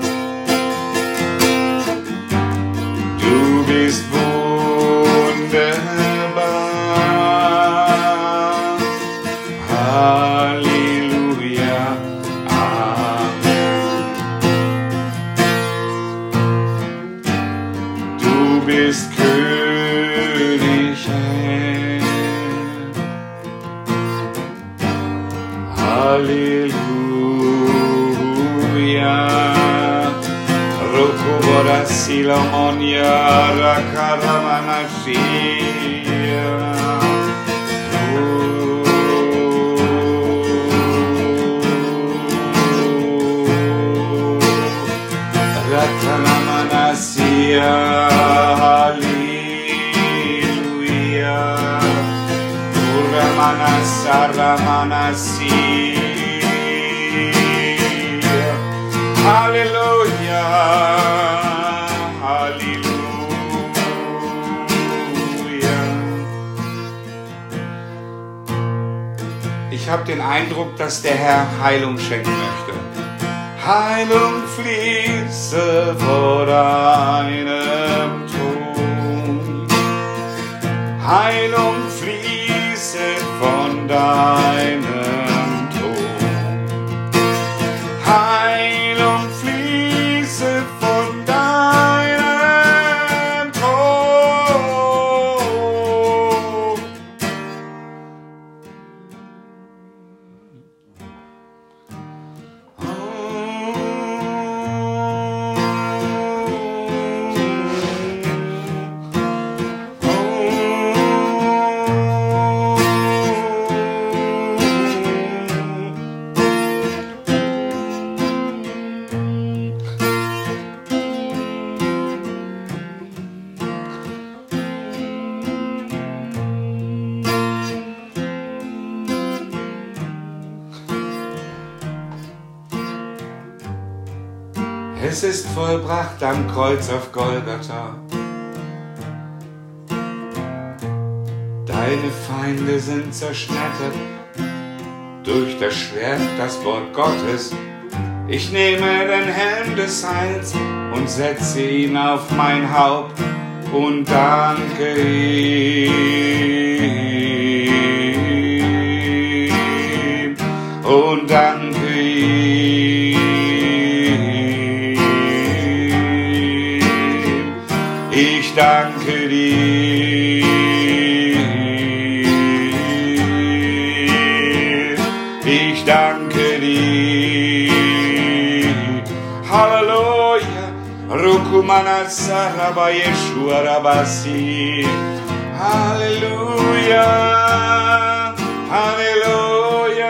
Du bist wunderbar. Halleluja, Amen. Du bist König, Herr. Halleluja. Rokubora Silomonia Rakaramanashia. Rakaramanashia. Halleluja. Uramanasaramanashia. Halleluja, Halleluja. Ich habe den Eindruck, dass der Herr Heilung schenken möchte. Heilung fließe vor deinem Thron. Heilung fließe von deinem Thron. Heilung fließe von deinem Thron. Oh. Es ist vollbracht am Kreuz auf Golgatha. Deine Feinde sind zerschmettert durch das Schwert, das Wort Gottes. Ich nehme den Helm des Heils und setze ihn auf mein Haupt und danke ihm und danke ihm. Ich danke dir. Ich danke dir. Halleluja. Rukumana Saraba Yeshua Rabasi. Halleluja. Halleluja.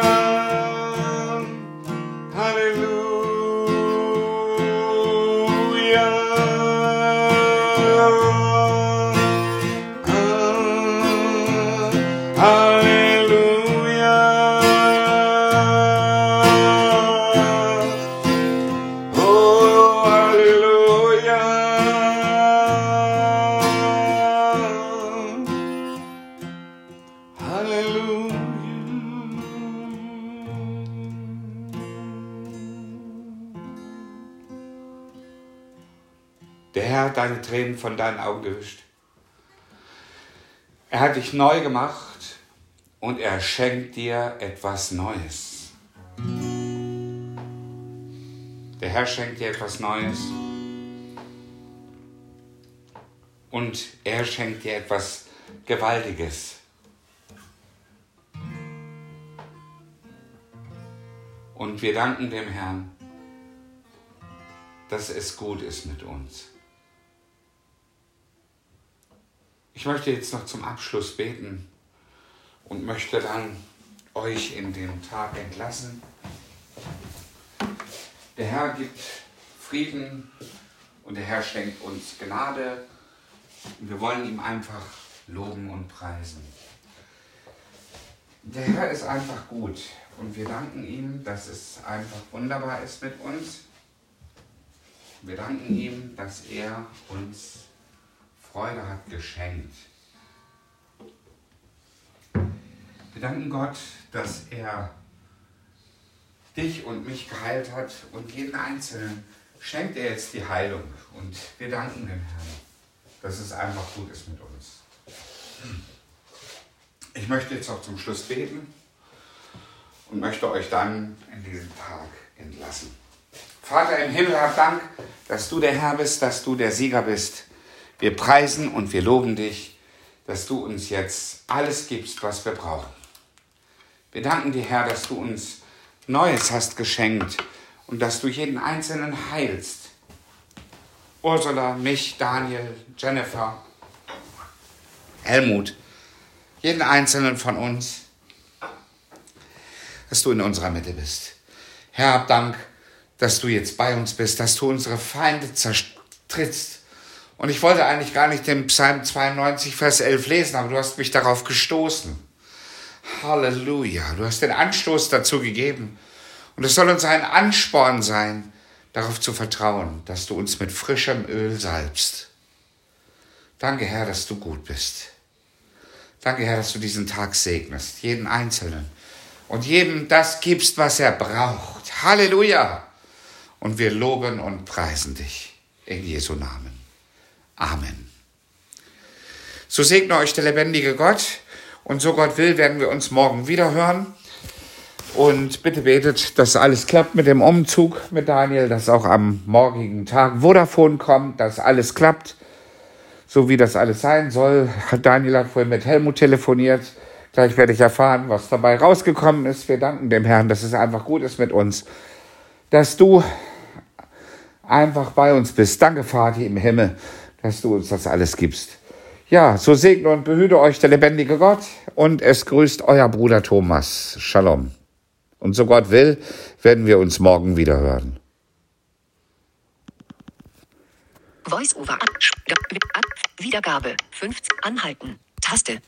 Halleluja. Halleluja. Oh, Halleluja. Halleluja. Der Herr hat deine Tränen von deinen Augen gewischt. Er hat dich neu gemacht und er schenkt dir etwas Neues. Der Herr schenkt dir etwas Neues und er schenkt dir etwas Gewaltiges. Und wir danken dem Herrn, dass es gut ist mit uns. Ich möchte jetzt noch zum Abschluss beten und möchte dann euch in den Tag entlassen. Der Herr gibt Frieden und der Herr schenkt uns Gnade. Und wir wollen ihm einfach loben und preisen. Der Herr ist einfach gut und wir danken ihm, dass es einfach wunderbar ist mit uns. Wir danken ihm, dass er uns Freude hat geschenkt. Wir danken Gott, dass er dich und mich geheilt hat und jeden Einzelnen schenkt er jetzt die Heilung. Und wir danken dem Herrn, dass es einfach gut ist mit uns. Ich möchte jetzt auch zum Schluss beten und möchte euch dann in diesen Tag entlassen. Vater im Himmel, hab Dank, dass du der Herr bist, dass du der Sieger bist. Wir preisen und wir loben dich, dass du uns jetzt alles gibst, was wir brauchen. Wir danken dir, Herr, dass du uns Neues hast geschenkt und dass du jeden Einzelnen heilst. Ursula, mich, Daniel, Jennifer, Helmut, jeden Einzelnen von uns, dass du in unserer Mitte bist. Herr, hab Dank, dass du jetzt bei uns bist, dass du unsere Feinde zertrittst. Und ich wollte eigentlich gar nicht den Psalm zweiundneunzig, Vers elf lesen, aber du hast mich darauf gestoßen. Halleluja, du hast den Anstoß dazu gegeben. Und es soll uns ein Ansporn sein, darauf zu vertrauen, dass du uns mit frischem Öl salbst. Danke, Herr, dass du gut bist. Danke, Herr, dass du diesen Tag segnest, jeden Einzelnen. Und jedem das gibst, was er braucht. Halleluja. Und wir loben und preisen dich in Jesu Namen. Amen. So segne euch der lebendige Gott und so Gott will, werden wir uns morgen wieder hören. Und bitte betet, dass alles klappt mit dem Umzug mit Daniel, dass auch am morgigen Tag Vodafone kommt, dass alles klappt, so wie das alles sein soll. Daniel hat vorhin mit Helmut telefoniert. Gleich werde ich erfahren, was dabei rausgekommen ist. Wir danken dem Herrn, dass es einfach gut ist mit uns, dass du einfach bei uns bist. Danke, Vater im Himmel, dass du uns das alles gibst. Ja, so segne und behüte euch der lebendige Gott und es grüßt euer Bruder Thomas. Shalom. Und so Gott will, werden wir uns morgen wieder hören. Voice-over. Wiedergabe. fünfzehn. Anhalten. Taste.